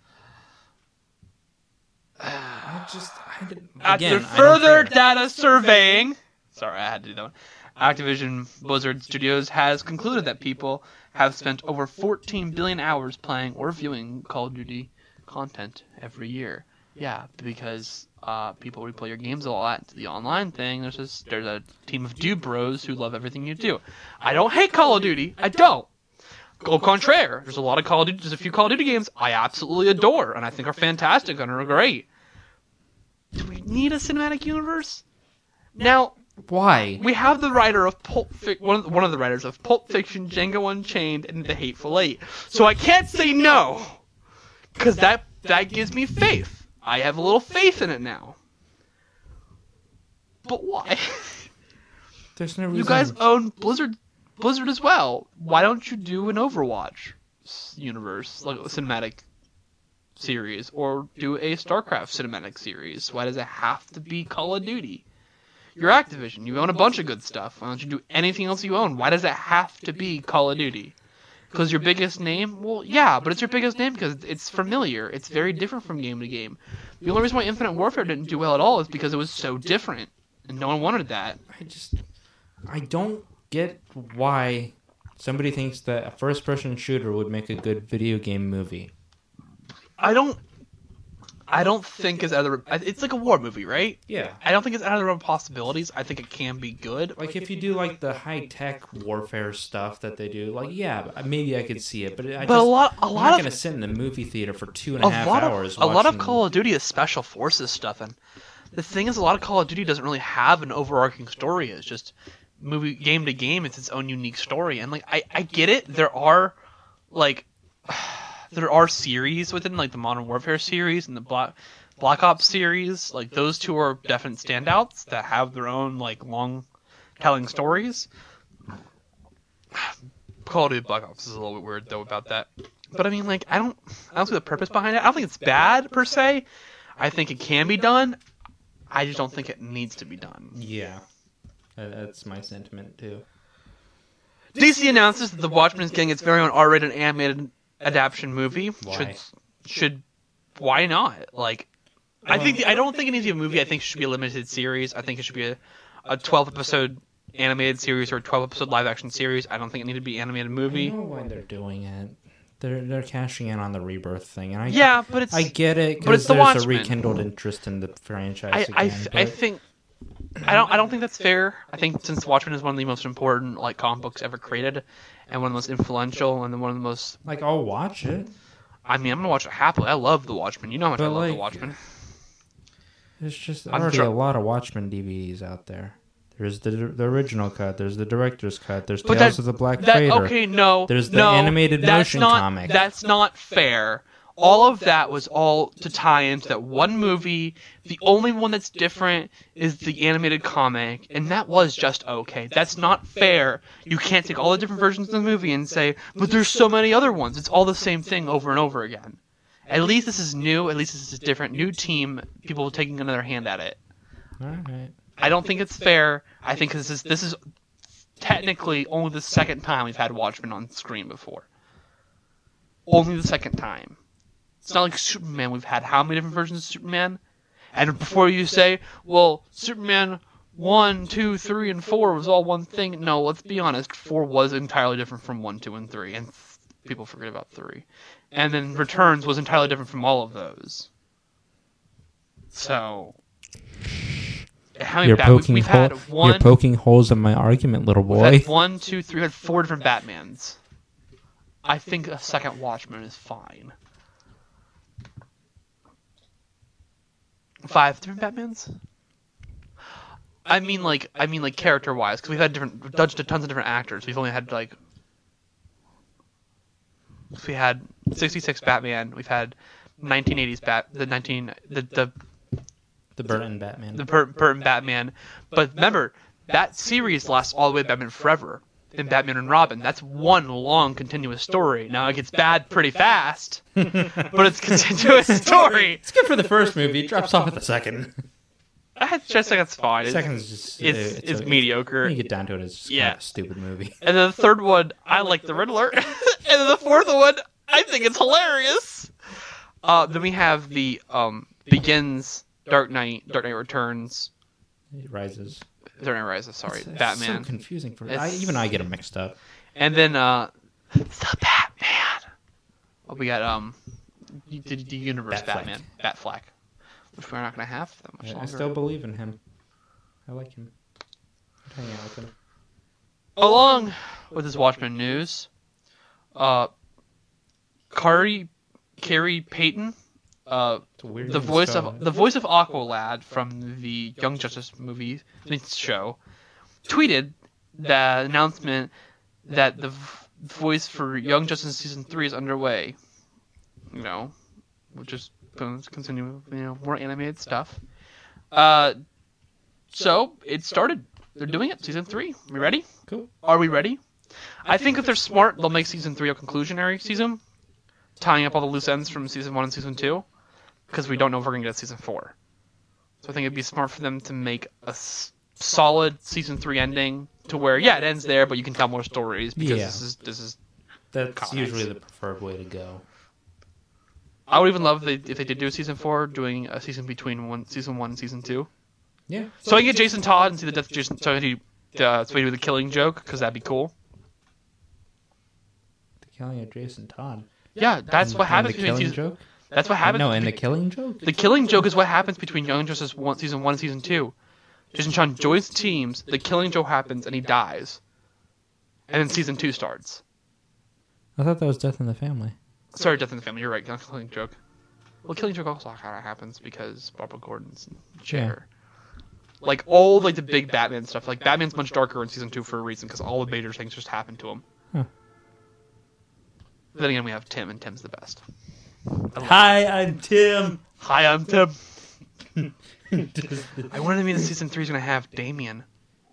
I just... I didn't...
After
Again, I don't
further
care.
data surveying, sorry, I had to do that one. Activision Blizzard Studios has concluded that people have spent over fourteen billion hours playing or viewing Call of Duty content every year. Yeah, because uh, people replay your games a lot. The online thing, there's a, there's a team of dude bros who love everything you do. I don't hate Call of Duty. I don't. Au contraire, there's a lot of Call of Duty, there's a few Call of Duty games I absolutely adore and I think are fantastic and are great. Do we need a cinematic universe? Now,
Why?
We have the writer of Pulp Fic- one of the, one of the writers of Pulp Fiction, Django Unchained, and The Hateful Eight. So I can't say no, because that that gives me faith. I have a little faith in it now. But why?
There's no reason.
You guys own Blizzard, Blizzard as well. Why don't you do an Overwatch universe, like a cinematic series, or do a StarCraft cinematic series? Why does it have to be Call of Duty? You're Activision. You own a bunch of good stuff. Why don't you do anything else you own? Why does it have to be Call of Duty? Because your biggest name? Well, yeah, but it's your biggest name because it's familiar. It's very different from game to game. The only reason why Infinite Warfare didn't do well at all is because it was so different, and no one wanted that.
I just, I don't get why somebody thinks that a first-person shooter would make a good video game movie.
I don't. I don't think it's out of the. It's like a war movie, right?
Yeah.
I don't think it's out of the realm of possibilities. I think it can be good.
Like if you do like the high-tech warfare stuff that they do, like yeah, maybe I could see it. But I
But
just,
a lot, a
I'm
lot
not
of
gonna sit in the movie theater for two and
a
a half
lot
hours.
of a lot of
watching-
Call of Duty is special forces stuff, and the thing is, a lot of Call of Duty doesn't really have an overarching story. It's just movie game to game. It's its own unique story, and like I, I get it. There are like there are series within like the Modern Warfare series and the Black Black Ops series. Like those two are definite standouts that have their own like long telling stories. Call of Duty Black Ops is a little bit weird though about that. But I mean, like, I don't, I don't see the purpose behind it. I don't think it's bad per se. I think it can be done. I just don't think it needs to be done.
Yeah, Uh, that's my sentiment too.
D C announces that The Watchmen is getting its very own R-rated animated adaptation movie.
Why?
Should, should, why not? Like, I think the, I don't think it needs to be a movie. I think it should be a limited series. I think it should be a, a twelve episode animated series or a twelve episode live action series. I don't think it needed to be an animated
I
movie.
know why they're doing it. They're they're cashing in on the Rebirth thing, and I
Yeah, but it's
I get it
but it's
because
The
there's a
Watchmen.
rekindled interest in the franchise
I,
again.
I, th-
but
I think I don't I don't think that's fair. I think since Watchmen is one of the most important like comic books ever created, and one of the most influential, and one of the most.
like I'll watch it.
I mean, I'm gonna watch it happily. I love The Watchmen. You know how much
But,
I love The
like,
Watchmen.
There's just
I'm
already
sure-
a lot of Watchmen D V Ds out there. There's the the original cut. There's the director's cut. There's
But
Tales
that-
of the Black
That
Freighter.
okay? No,
There's the
no,
animated
that's
motion
not,
comic.
That's not fair. All of that was all to tie into that one movie. The only one that's different is the animated comic, and that was just okay. That's not fair. You can't take all the different versions of the movie and say, but there's so many other ones. It's all the same thing over and over again. At least this is new. At least this is different. New team, people taking another hand at it.
All right.
I don't think it's fair. I think this is this is technically only the second time we've had Watchmen on screen before. Only the second time. It's not like Superman. We've had how many different versions of Superman? And before you say, well, Superman one, two, three, and four was all one thing. No, let's be honest. Four was entirely different from one, two, and three, and people forget about three. And then Returns was entirely different from all of those. So, how many
You're
Bat- we've,
poking
we've
hole-
had one.
You're poking holes in my argument, little
We've
boy.
had one, two, three, we had four different Batmans. I think a second Watchman is fine. Five different Batmans? I mean, like, I mean, like character-wise, because we've had different, tons tons of different actors. We've only had like, we had sixty-six Batman. We've had nineteen eighties Bat, the nineteen, the the
The Burton Batman.
the Bur- Burton Batman. But remember, that series lasts all the way to Batman Forever in Batman and Robin. That's one long continuous story. Now it gets bad pretty fast, but it's a continuous story.
It's good for the first movie. It drops off at the second.
I just think that's fine. It's,
Second is just
it's,
uh,
it's
a-
mediocre.
When you get down to it, it's just
Yeah.
kind of a stupid movie.
And then the third one, I like the Riddler. And then the fourth one, I think it's hilarious. Uh, then we have the um, Begins, Dark Knight, Dark Knight Returns,
It rises.
Dark Knight Rises, sorry,
It's, it's
Batman.
so confusing for
It's-
I, even I get them mixed up.
And then uh, the Batman. Oh, we got um, the, the Universe
Batfleck.
Batman, Batfleck, which we're not gonna have that much
I, I
longer.
still believe in him. I like him. I'd hang out with him.
Along with this Watchmen news, uh, Carrie, Carrie Payton, uh, uh,
It's a weird
the
name to
voice
spell
of
it.
the voice of Aqualad from the Young Justice movie I mean, show tweeted the announcement that the v- voice for Young Justice season three is underway. You know, which is going to continue, you know, more animated stuff. Uh, so it started. They're doing it. Season three. We ready?
Cool.
Are we ready? I think if they're smart, they'll make season three a conclusionary season, tying up all the loose ends from season one and season two, because we don't know if we're gonna get season four. So I think it'd be smart for them to make a s- solid season three ending to where, yeah, it ends there, but you can tell more stories because
Yeah.
this is this is.
That's
Comics.
usually the preferred way to go.
I would even love if they, if they did do a season four, doing a season between one season one and season two.
Yeah.
So I can get Jason Todd and see the death of Jason. So he, uh, so he do the Killing Joke because that'd be cool.
The killing of Jason Todd.
Yeah, that's
In-
what
in
happens
the
between
killing
season.
joke.
That's what happens.
No, in the
between-
killing joke.
The Killing Joke is what happens between Young Justice one, season one and season two. Jason Todd joins the teams, the Killing Joke happens, and he dies. And then season two starts.
I thought that was Death in the Family.
Sorry, Death in the Family, you're right, not Killing Joke. Well, Killing Joke also kind of happens because Barbara Gordon's in the chair. Like, all like the big Batman stuff. Like, Batman's much darker in season two for a reason, because all the major things just happen to him.
Huh.
Then again, we have Tim, and Tim's the best.
Hi, I'm Tim.
Hi, I'm Tim. I wonder if means season three is going to have Damien.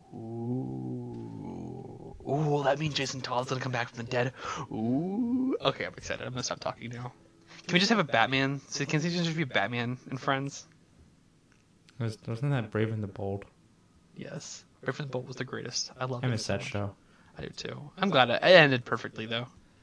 Ooh. Ooh, that means Jason Todd's going to come back from the dead. Ooh. Okay, I'm excited. I'm going to stop talking now. Can we just have a Batman? So can season just be Batman and Friends?
Was, wasn't that Brave and the Bold?
Yes. Brave and the Bold was the greatest. I love
I
it.
miss that show.
I do too. I'm glad it ended perfectly, though.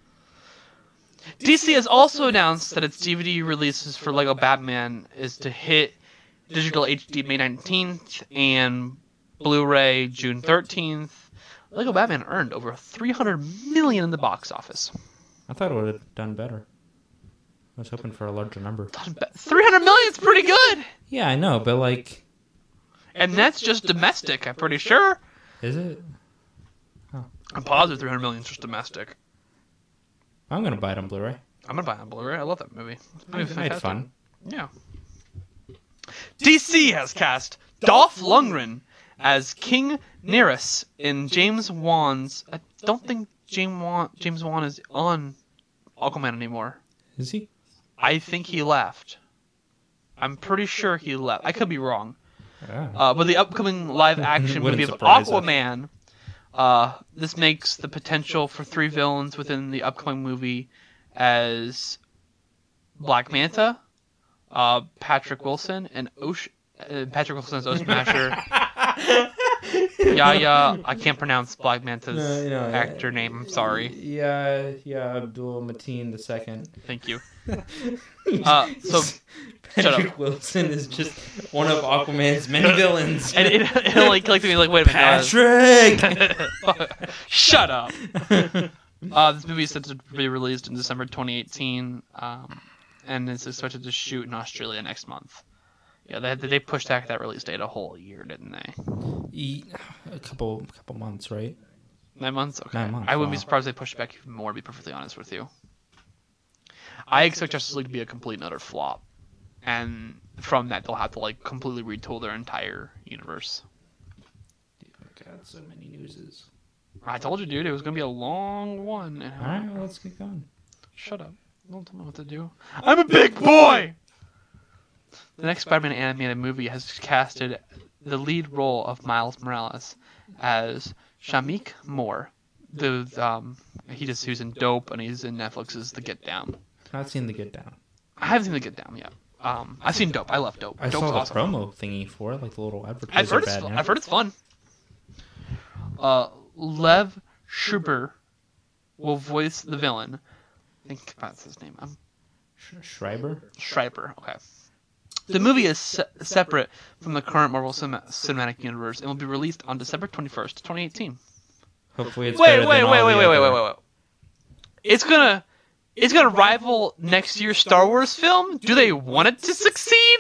D C has also announced that its D V D releases for Lego Batman is to hit digital H D May nineteenth and Blu-ray June thirteenth. Lego Batman earned over three hundred million dollars in the box office.
I thought it would have done better. I was hoping for a larger number.
three hundred million is pretty good!
Yeah, I know, but like,
And that's just domestic, I'm pretty sure.
is it?
I'm positive three hundred million is just domestic.
I'm gonna buy it on Blu-ray.
I'm gonna buy it on Blu-ray. I love that movie.
I had fun.
Yeah. D C has cast Dolph Lundgren as King Nereus in James Wan's. I don't think James Wan, James Wan is on Aquaman anymore.
Is he?
I think he left. I'm pretty sure he left. I could be wrong.
Ah.
Uh, but the upcoming live-action
Wouldn't
movie of
surprise us.
Aquaman, uh, this makes the potential for three villains within the upcoming movie as Black Manta, uh, Patrick Wilson, and Osh- uh, Patrick Wilson as Ocean Masher. yeah, yeah, I can't pronounce Black Manta's
No, you know,
actor name. I'm sorry.
Yeah, yeah, Abdul Mateen the second.
Thank you. Uh, so shut
Patrick
up.
Wilson is just one of Aquaman's many villains.
And it, it like clicked to me like, wait a minute.
Patrick.
Shut up. Uh, this movie is set to be released in December twenty eighteen, um, and it's expected to shoot in Australia next month. Yeah, they they pushed back that release date a whole year, didn't they?
E- a couple, couple months, right?
Nine months. Okay.
Nine months,
I wouldn't be
wow.
surprised if they pushed it back even more. To be perfectly honest with you, I expect Justice League to be a complete and utter flop, and from that they'll have to like completely retool their entire universe.
God, so many newses.
I told you, dude, it was gonna be a long one. And
All right, well, let's get going.
Shut up. Don't tell me what to do. I'm a big boy! The next Spider-Man animated movie has casted the lead role of Miles Morales as Shamik Moore. The um, he just he was in Dope and he's in Netflix's The Get Down.
Not seen the Get Down.
I haven't seen The Get Down yet. Um, I've seen Dope. I love Dope.
I
Dope's
saw the
awesome.
promo thingy for it, like the little advertisement.
I've heard it's I've heard it's fun. Uh, Lev Schreiber will voice the villain. I think that's his name. I'm
Schreiber.
Schreiber. Okay. The movie is se- separate from the current Marvel Cin- Cinematic Universe and will be released on December twenty-first, twenty eighteen.
Hopefully, it's
Wait,
better
wait,
than
wait,
all
wait,
the
wait, wait,
other-
wait, wait, wait. It's gonna, it's gonna rival next year's Star Wars film. Do they want it to succeed?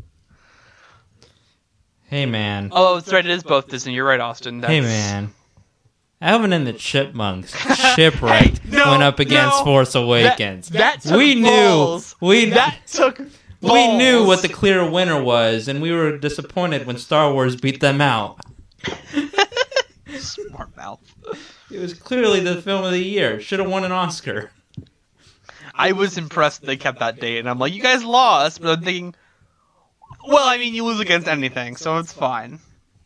Hey man.
Oh, that's right. It is both Disney. You're right, Austin. That's...
Hey man. Alvin and the Chipmunks shipwrecked
Hey, no,
went up against
no.
Force Awakens.
That, that took
we
balls.
knew. We
That took
we We knew what the clear winner was, and we were disappointed when Star Wars beat them out.
Smart mouth.
It was clearly the film of the year. Should have won an Oscar.
I was impressed they kept that date, and I'm like, you guys lost, but I'm thinking, well, I mean, you lose against anything, so it's fine.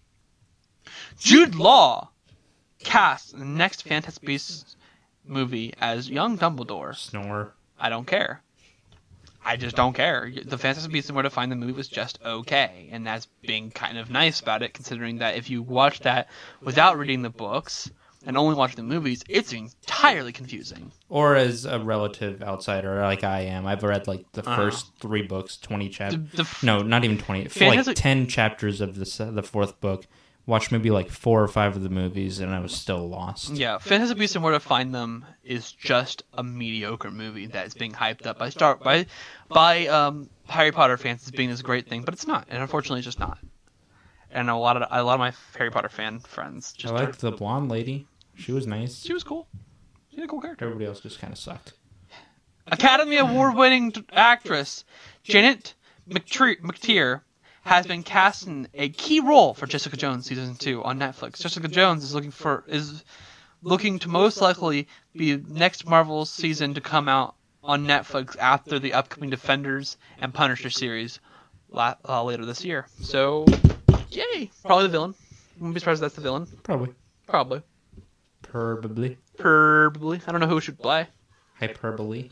Jude Law cast the next Fantastic Beasts movie as young Dumbledore.
Snore.
I don't care. I just don't care. The Fantastic Beasts and Where to Find the movie was just okay, and that's being kind of nice about it, considering that if you watch that without reading the books and only watch the movies, it's entirely confusing.
Or as a relative outsider like I am, I've read like the
Uh-huh.
first three books, twenty chapters.
The, the f-
No, not even twenty.
Fantastic-
Like ten chapters of the se- the fourth book. Watched maybe like four or five of the movies, and I was still lost.
Yeah, Fantastic Beasts and Where to Find Them is just a mediocre movie that is being hyped up by Star by by um, Harry Potter fans as being this great thing, but it's not, and unfortunately, it's just not. And a lot of a lot of my Harry Potter fan friends just
I liked
are,
the blonde lady. She was nice.
she was cool. She had a cool character.
Everybody else just kind of sucked.
Academy Award-winning actress Janet McTre- McTeer has been cast in a key role for Jessica Jones season two on Netflix. Jessica Jones is looking for is looking to most likely be next Marvel season to come out on Netflix after the upcoming Defenders and Punisher series la- uh, later this year. So, yay! Probably the villain. Wouldn't be surprised if that's the villain.
Probably.
Probably.
Probably.
Probably. I don't know who should play.
Hyperbole.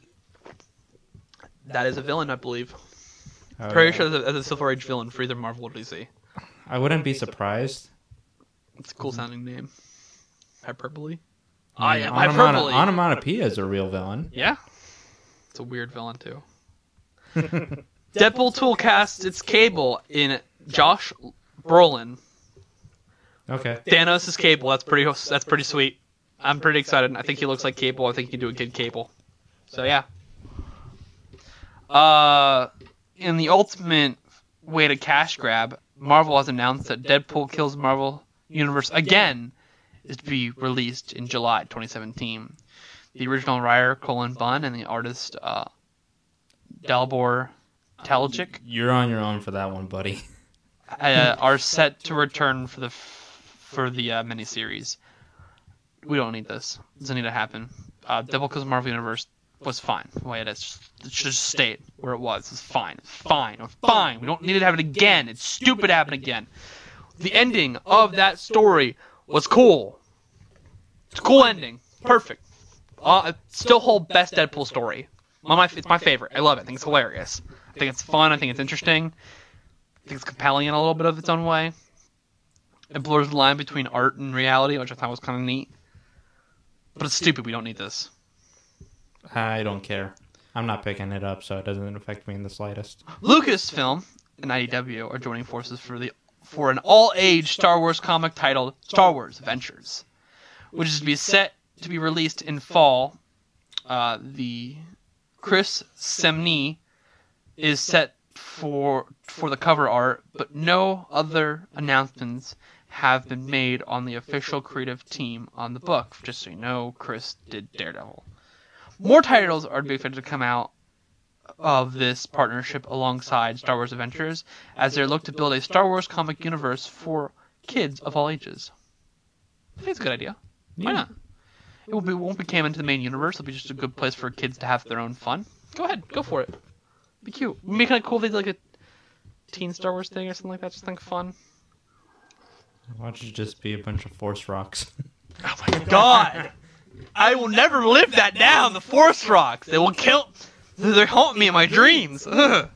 That is a villain, I believe.
Oh,
Pretty
yeah.
sure that's a, that's a Silver Age villain for either Marvel or D C.
I wouldn't be surprised.
It's a cool sounding name. Hyperbole?
I
I am
Onomata-
hyperbole.
Onomatopoeia is a real villain.
Yeah. It's a weird villain, too. Deadpool two casts its Cable in Josh Brolin.
Okay.
Thanos is Cable. That's pretty That's pretty sweet. I'm pretty excited. I think he looks like Cable. I think he can do a good Cable. So, yeah. Uh, in the ultimate way to cash grab, Marvel has announced that Deadpool Kills Marvel Universe again is to be released in July twenty seventeen. The original writer, Colin Bunn, and the artist, uh, Dalbor Talgic,
You're on your own for that one, buddy.
uh, are set to return for the for the uh, miniseries. We don't need this. It doesn't need to happen. Uh, Deadpool Kills Marvel Universe was fine. The way it is, it should just stay where it was. It's fine. It's fine. It's fine. We don't need it to happen again. It's stupid to happen again. The ending of that story was cool. It's a cool ending. Perfect. Uh, still whole best Deadpool story. One of my, it's my favorite. I love it. I think it's hilarious. I think it's fun. I think it's interesting. I think it's compelling in a little bit of its own way. It blurs the line between art and reality, which I thought was kind of neat. But it's stupid. We don't need this.
I don't care. I'm not picking it up, so it doesn't affect me in the slightest.
Lucasfilm and I D W are joining forces for the for an all-age Star Wars comic titled Star Wars Adventures, which is to be set to be released in fall. Uh, the Chris Semney is set for for the cover art, but no other announcements have been made on the official creative team on the book. Just so you know, Chris did Daredevil. More titles are to be expected to come out of this partnership alongside Star Wars Adventures, as they look to build a Star Wars comic universe for kids of all ages. I think it's a good idea. Why
Yeah.
not? It won't be, won't be came into the main universe. It'll be just a good place for kids to have their own fun. Go ahead, go for it. Be cute. It'd be kind of cool if they did like a teen Star Wars thing or something like that. Just think fun.
Watch it just be a bunch of force rocks.
Oh my god! I will never live that down. The Force Rocks. They will kill. They haunt me in my dreams. Ugh.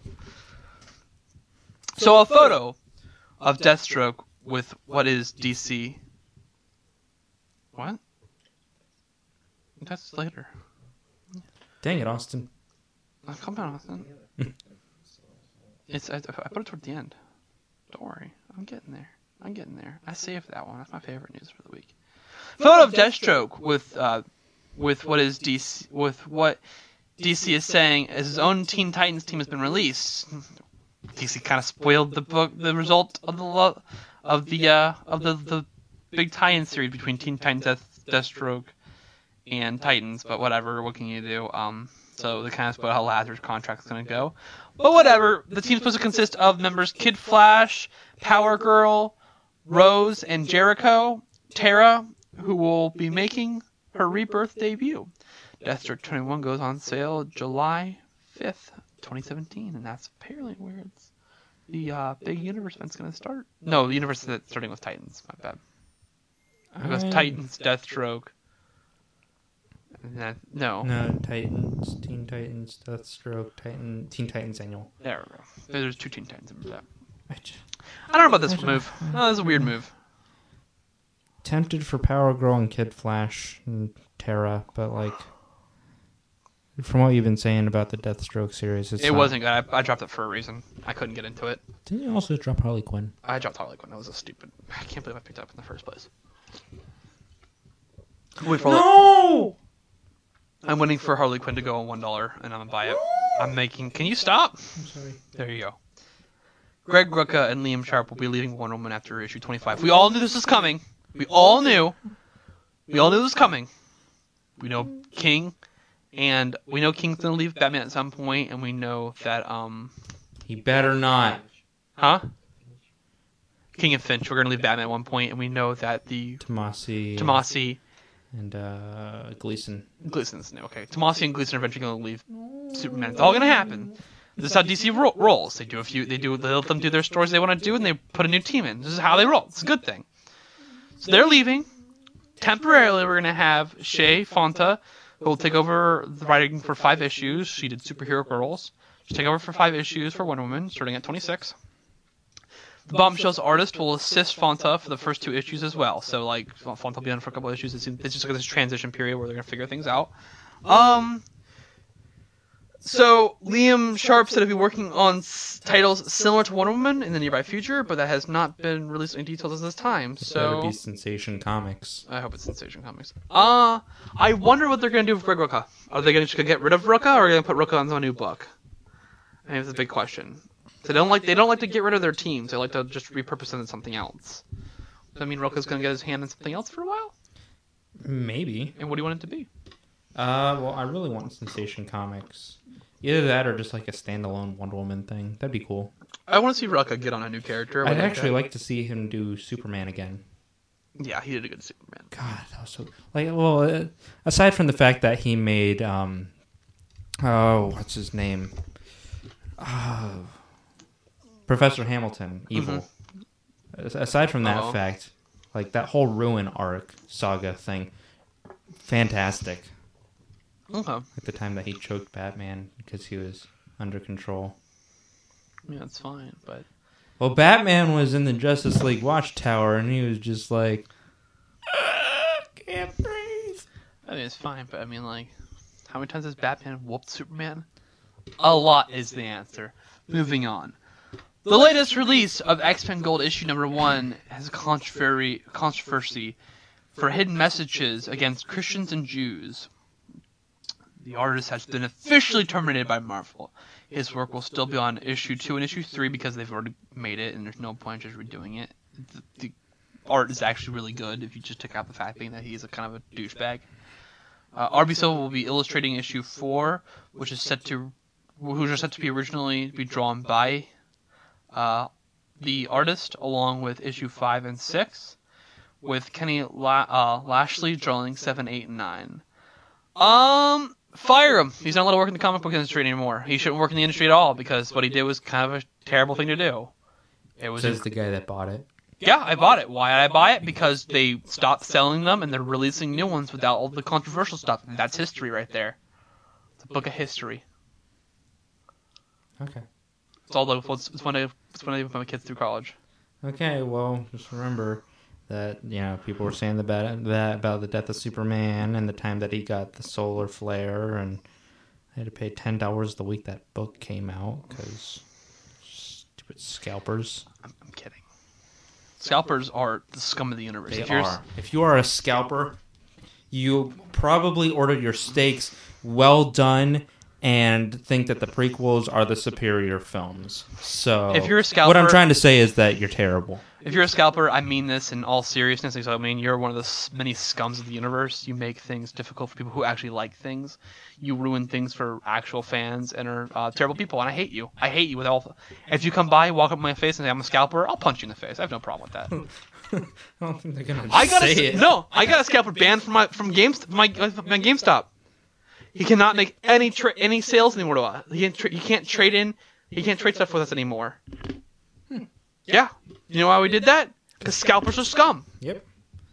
So a photo of Deathstroke with what is D C. What? That's later.
Dang it, Austin.
Oh, come on, Austin. It's I, I put it toward the end. Don't worry, I'm getting there. I'm getting there. I saved that one. That's my favorite news for the week. Photo of Deathstroke with uh, with what is D C with what D C is saying as his own Teen Titans team has been released. D C kind of spoiled the book, the result of the lo- of the uh, of the the big tie-in series between Teen Titans, Death, Deathstroke, and Titans. But whatever, what can you do? Um, so they kind of spoiled how Lazarus' contract is going to go. But whatever. The team's supposed to consist of members Kid Flash, Power Girl, Rose, and Jericho. Tara, who will be making her rebirth debut. Deathstroke twenty-one goes on sale July fifth, twenty seventeen, and that's apparently where it's the uh, big universe event's going to start. No, the universe that's starting with Titans. My bad. Because
I-
Titans, Deathstroke. And that, no.
No, Titans, Teen Titans, Deathstroke, Titan, Teen Titans Annual.
There we go. There's two Teen Titans in that.
I j-
I don't know about this
I
move. Oh, this is a weird move.
Tempted for Power Girl and Kid Flash and Terra, but like, from what you've been saying about the Deathstroke series, it's
It
not-
wasn't good. I, I dropped it for a reason. I couldn't get into it.
Didn't you also drop Harley Quinn?
I dropped Harley Quinn. That was a stupid. I can't believe I picked it up in the first place. Wait for
No!
I'm waiting for Harley Quinn to go on one dollar, and I'm gonna buy it. I'm making. Can you stop?
I'm sorry.
There you go. Greg Rucka and Liam Sharp will be leaving Wonder Woman after issue twenty-five. We all knew this was coming. We all knew. We all knew it was coming. We know King, and we know King's gonna leave Batman at some point, and we know that um,
He better not.
huh? King and Finch, we're gonna leave Batman at one point, and we know that the
Tomasi.
Tomasi,
And uh, Gleason.
Gleason's new. Okay, Tomasi and Gleason are eventually gonna leave Superman. It's all gonna happen. This is how D C ro- rolls. They do a few. They do. They let them do their stories they want to do, and they put a new team in. This is how they roll. It's a good thing. So they're leaving. Temporarily, we're gonna have Shay Fonta, who will take over the writing for five issues. She did Superhero Girls. She'll take over for five issues for Wonder Woman, starting at twenty-six. The Bombshells artist will assist Fonta for the first two issues as well. So, like, Fonta will be on for a couple of issues. It's, it's just like this transition period where they're gonna figure things out. Um. So, Liam Sharp said he'll be working on s- titles similar to Wonder Woman in the nearby future, but that has not been released in details at this time.
Better
So,
be Sensation Comics.
I hope it's Sensation Comics. Uh, I wonder what they're going to do with Greg Rucka. Are they going to get rid of Rucka, or are they going to put Rucka on a new book? I mean, it's a big question. They don't like they don't like to get rid of their teams. They like to just repurpose them into something else. Does that mean Rucka's going to get his hand in something else for a while?
Maybe.
And what do you want it to be?
Uh, well, I really want Sensation Comics. Either that or just like a standalone Wonder Woman thing. That'd be cool.
I want to see Rucka get on a new character.
I'd
What
actually
that-
like to see him do Superman again.
Yeah, he did a good Superman.
God, that was so like. Well, uh, aside from the fact that he made, um, oh, what's his name? Oh, Professor Hamilton evil. As- Aside from that
Uh-oh.
fact, like that whole Ruin arc saga thing, fantastic.
Okay.
At the time that he choked Batman because he was under control.
Yeah, that's fine, but
Well, Batman was in the Justice League Watchtower, and he was just like, "Ah, can't breathe."
I mean, it's fine, but I mean, like, how many times has Batman whooped Superman? A lot is the answer. Moving on. The latest release of X-Men Gold issue number one has controversy, controversy for hidden messages against Christians and Jews. The artist has been officially terminated by Marvel. His work will still be on issue two and issue three because they've already made it, and there's no point just redoing it. The, the art is actually really good if you just take out the fact being that he's a kind of a douchebag. Uh, R B Silva will be illustrating issue four, which is set to, which is set to be originally be drawn by uh, the artist, along with issue five and six, with Kenny La- uh, Lashley drawing seven, eight, and nine. Um, fire him. He's not allowed to work in the comic book industry anymore. He shouldn't work in the industry at all because what he did was kind of a terrible thing to do. It was
Says the guy that bought it.
yeah, I bought it. Why did I buy it? Because they stopped selling them and they're releasing new ones without all the controversial stuff. And that's history right there. It's a book of history.
Okay.
It's all the it's, it's when I it's when I put my kids through college.
Okay, well, just remember that, you know, people were saying the bad, that about the death of Superman and the time that he got the solar flare, and I had to pay ten dollars the week that book came out because stupid scalpers.
I'm, I'm kidding. Scalpers are the scum of the universe.
They
If you're-
are. If you are a scalper, you probably ordered your steaks well done and think that the prequels are the superior films. So
If you're a
what I'm
scalper-
trying to say is that you're terrible.
If you're a scalper, I mean this in all seriousness. I mean, you're one of the s- many scums of the universe. You make things difficult for people who actually like things. You ruin things for actual fans and are uh, terrible people, and I hate you. I hate you with all. If you come by, walk up my face, and say I'm a scalper, I'll punch you in the face. I have no problem with that.
I don't think they're gonna
I got
say
a,
it.
no. I got a scalper banned from my from games my my GameStop. He cannot make any tra- any sales anymore to us. He can't tra- he can't trade in. He can't trade stuff with us anymore.
Hmm.
Yeah. You know why we did that? Because scalpers are scum.
Yep.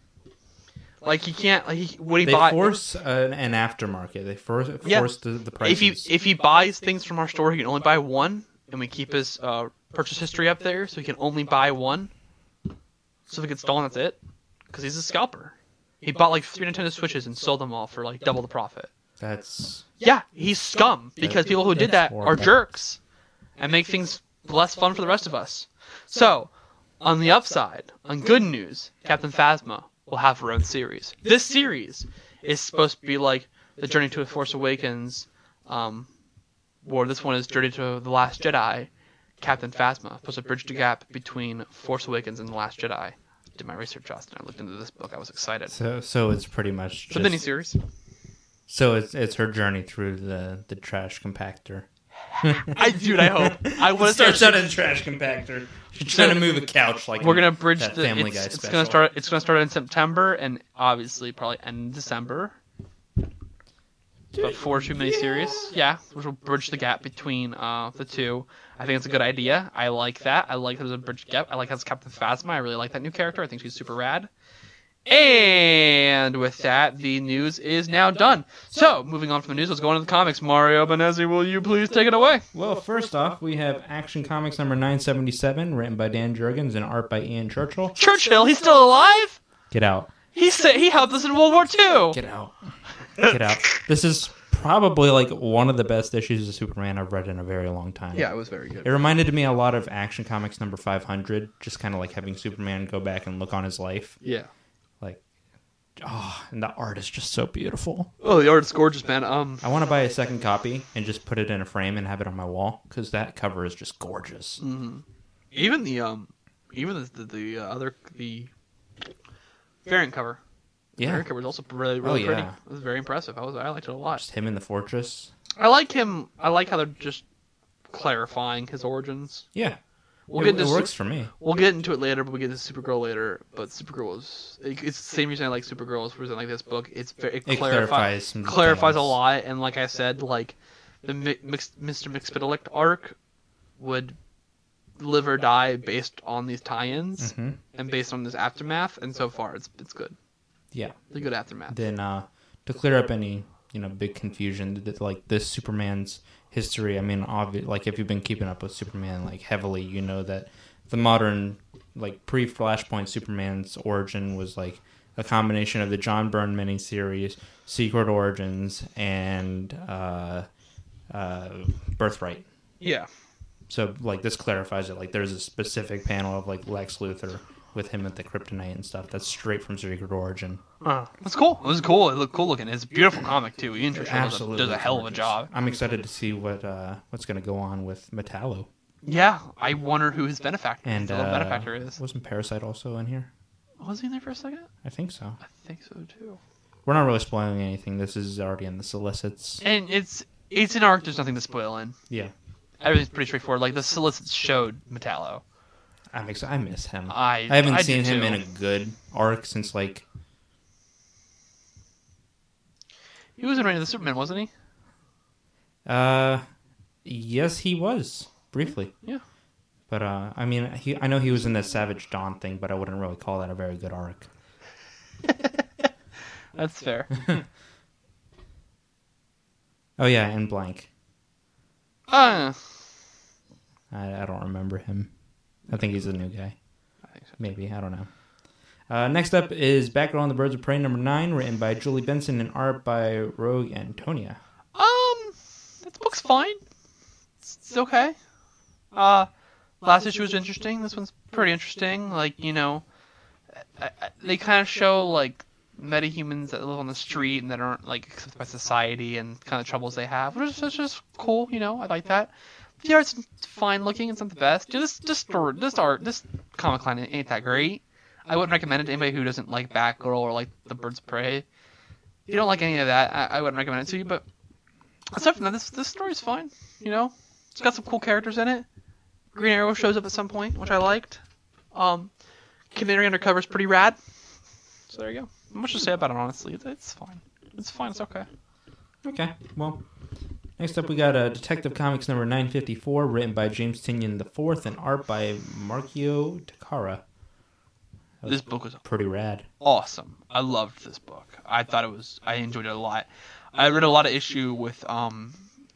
Like he can't. Like he, when he
They
buy,
force an, an aftermarket. They force
Yeah.
force the, the prices.
if he if he buys things from our store, he can only buy one, and we keep his uh, purchase history up there, so he can only buy one. So if it gets stolen, that's it. Because he's a scalper. He bought like three Nintendo Switches and sold them all for like double the profit.
That's
Yeah, he's scum because people who did that
That's
are
horrible.
jerks and make things less fun for the rest of us. So, on the upside, on good news, Captain Phasma will have her own series. This series is supposed to be like the Journey to the Force Awakens, um, or this one is Journey to the Last Jedi. Captain Phasma supposed to bridge the gap between Force Awakens and the Last Jedi. I did my research, Austin. I looked into this book. I was excited.
so. So it's pretty much
It's a
just,
miniseries.
so it's it's her journey through the the trash compactor.
I dude, I hope. I want to
starts
start.
out in a trash compactor. She's trying to move a couch like
We're
in
gonna bridge
that
the.
Family
It's,
Guy
it's
special.
gonna start. It's gonna start in September and obviously probably end in December. But four two miniseries, yeah, which will bridge the gap between uh the two. I think it's a good idea. I like that. I like there's a bridge gap. I like that's Captain Phasma. I really like that new character. I think she's super rad. And with that, the news is now done. So, moving on from the news, let's go on to the comics. Mario Benezzi, will you please take it away?
Well, first off, we have Action Comics number nine seventy-seven, written by Dan Jurgens and art by Ian Churchill.
Churchill, he's still alive?
Get out.
He said he helped us in World War Two.
Get out. Get out. This is probably like one of the best issues of Superman I've read in a very long time.
Yeah, it was very good.
It reminded me a lot of Action Comics number five hundred, just kind of like having Superman go back and look on his life.
Yeah.
Like, oh, and the art is just so beautiful.
Oh, the art is gorgeous, man. Um,
I want to buy a second copy and just put it in a frame and have it on my wall because that cover is just gorgeous.
mm-hmm. Even the um, even the the, the uh, other the variant cover. The
Yeah,
variant cover was also really really
Oh,
pretty.
yeah.
It was very impressive. I was I liked it a lot.
just him in the fortress.
I like him. I like how they're just clarifying his origins.
Yeah,
We'll
it,
get
it
into
works for me.
We'll get into it later, but we get to Supergirl later. But Supergirl was it, it's the same reason I like Supergirl as reason I like this book. It's very it,
It
clarify,
clarifies some
clarifies a
things.
lot, and like I said, like the Mi- Mix, Mister Mxyzptlk arc would live or die based on these tie-ins
Mhm.
and based on this aftermath. And so far, it's it's good.
Yeah.
The good aftermath.
Then uh, to clear up any you know big confusion, that, like this Superman's history. I mean, obvi- like if you've been keeping up with Superman like heavily, you know that the modern like pre-Flashpoint Superman's origin was like a combination of the John Byrne miniseries, Secret Origins, and uh, uh, Birthright.
Yeah.
So like this clarifies it. Like there's a specific panel of like Lex Luthor with him at the Kryptonite and stuff. That's straight from Secret Origin.
Uh, it's cool. It was cool. It looked cool looking. It's a beautiful comic too. Ian Churchill does a,
Absolutely
does a hell of a
gorgeous.
job.
I'm excited to see what uh, what's going to go on with Metallo.
Yeah, I wonder who his benefactor,
And
his
uh,
benefactor is.
wasn't Parasite also in here?
Was he in there for a second?
I think so.
I think so too.
We're not really spoiling anything. This is already in the solicits.
And it's it's an arc. There's nothing to spoil in.
Yeah,
Everything's pretty straightforward. Like the solicits showed Metallo.
I'm ex- I miss him.
I
I haven't
I
seen
do
him
too.
in a good arc since like
He was in Reign of the Superman, wasn't he?
uh, yes, he was briefly.
Yeah.
But uh, I mean, he I know he was in the Savage Dawn thing, but I wouldn't really call that a very good arc.
That's fair.
Oh yeah, and Blank.
uh,
I, I don't remember him. I think he's a new guy.
I think so.
Maybe, I don't know. Uh, next up is Batgirl and the Birds of Prey number nine, written by Julie Benson and art by Rogue Antonia.
Um, this book's fine. It's, it's okay. Uh, last issue was interesting. This one's pretty interesting. Like, you know, I, I, they kind of show, like, metahumans that live on the street and that aren't, like, accepted by society and kind of troubles they have, which is, which is just cool, you know, I like that. The art's fine looking, it's not the best. Just, just, story, this art, this comic line ain't that great. I wouldn't recommend it to anybody who doesn't like Batgirl or like the Birds of Prey. If you don't like any of that, I, I wouldn't recommend it to you. But aside from that, this this story's fine. You know, it's got some cool characters in it. Green Arrow shows up at some point, which I liked. Um, Canary Undercover is pretty rad. So there you go. Not much to say about it, honestly. It's, it's fine. It's fine. It's okay.
Okay, well, next up we got uh, Detective Comics number nine fifty-four, written by James Tynion the fourth, and art by Marcio Takara.
This book was
pretty rad.
Awesome. I loved this book. I thought it was. I enjoyed it a lot. I read a lot of issue with um,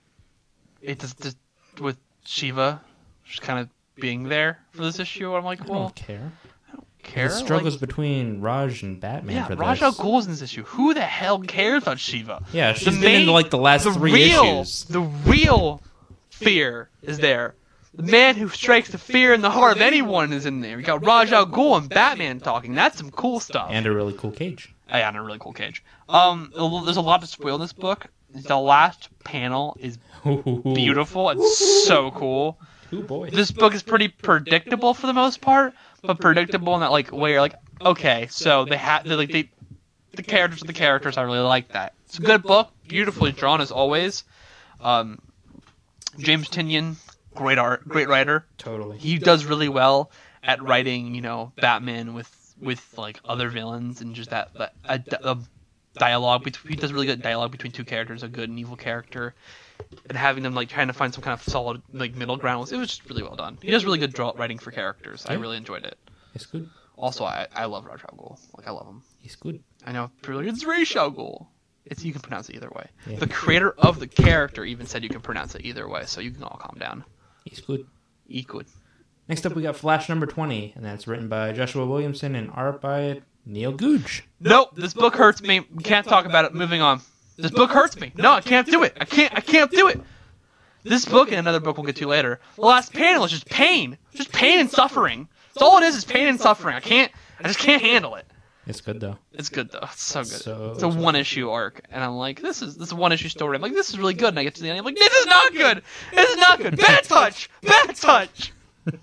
it just, just with Shiva, just kind of being there for this issue. I'm like,
I
well,
don't care.
I don't care.
The struggles
like,
between Raj and Batman
yeah,
for
Raj
this.
Al Ghul's in this issue. Who the hell cares about Shiva?
Yeah, she's
the
been
main,
in like the last
the
three
real,
issues.
The real fear is there. The man who strikes the fear in the heart of anyone is in there. You got Raj Al Ghul and Batman talking. That's some cool stuff.
And a really cool cage.
Oh, yeah, and a really cool cage. Um, there's a lot to spoil in this book. The last panel is beautiful and so cool.
Ooh, boy.
This book is pretty predictable for the most part, but predictable in that like way you're like, okay, so they have like they the characters are the characters. I really like that. It's a good book, beautifully drawn as always. Um, James Tynion, great art, great writer.
Totally.
He does really well at writing, you know, Batman with with like other villains and just that, that a, a dialogue. Between, he does really good dialogue between two characters, a good and evil character, and having them like trying to find some kind of solid like middle ground. Was, it was just really well done. He does really good draw, writing for characters. I
Yeah.
really enjoyed it.
It's good.
Also, I I love Raj Al Ghul. Like I love him.
He's good.
I know people are like, it's Ra's al Ghul. It's you can pronounce it either way.
Yeah.
The creator of the character even said you can pronounce it either way, so you can all calm down.
He's good.
Eat good.
Next up we got Flash number twenty, and that's written by Joshua Williamson and art by Neil Googe.
Nope, this book hurts me. We can't talk about it. Moving on. This book hurts me. No, I can't do it. I can't. I can't do it. This book and another book we'll get to later. The last panel is just pain, just pain and suffering. That's all it is. Is pain and suffering. I can't. I just can't handle it.
It's good though.
It's good though. It's so good.
So,
it's a one issue arc, and I'm like, this is this is a one issue story. I'm like, this is really good. And I get to the end, I'm like, this is not good. This is not good. Bad touch. Bad touch.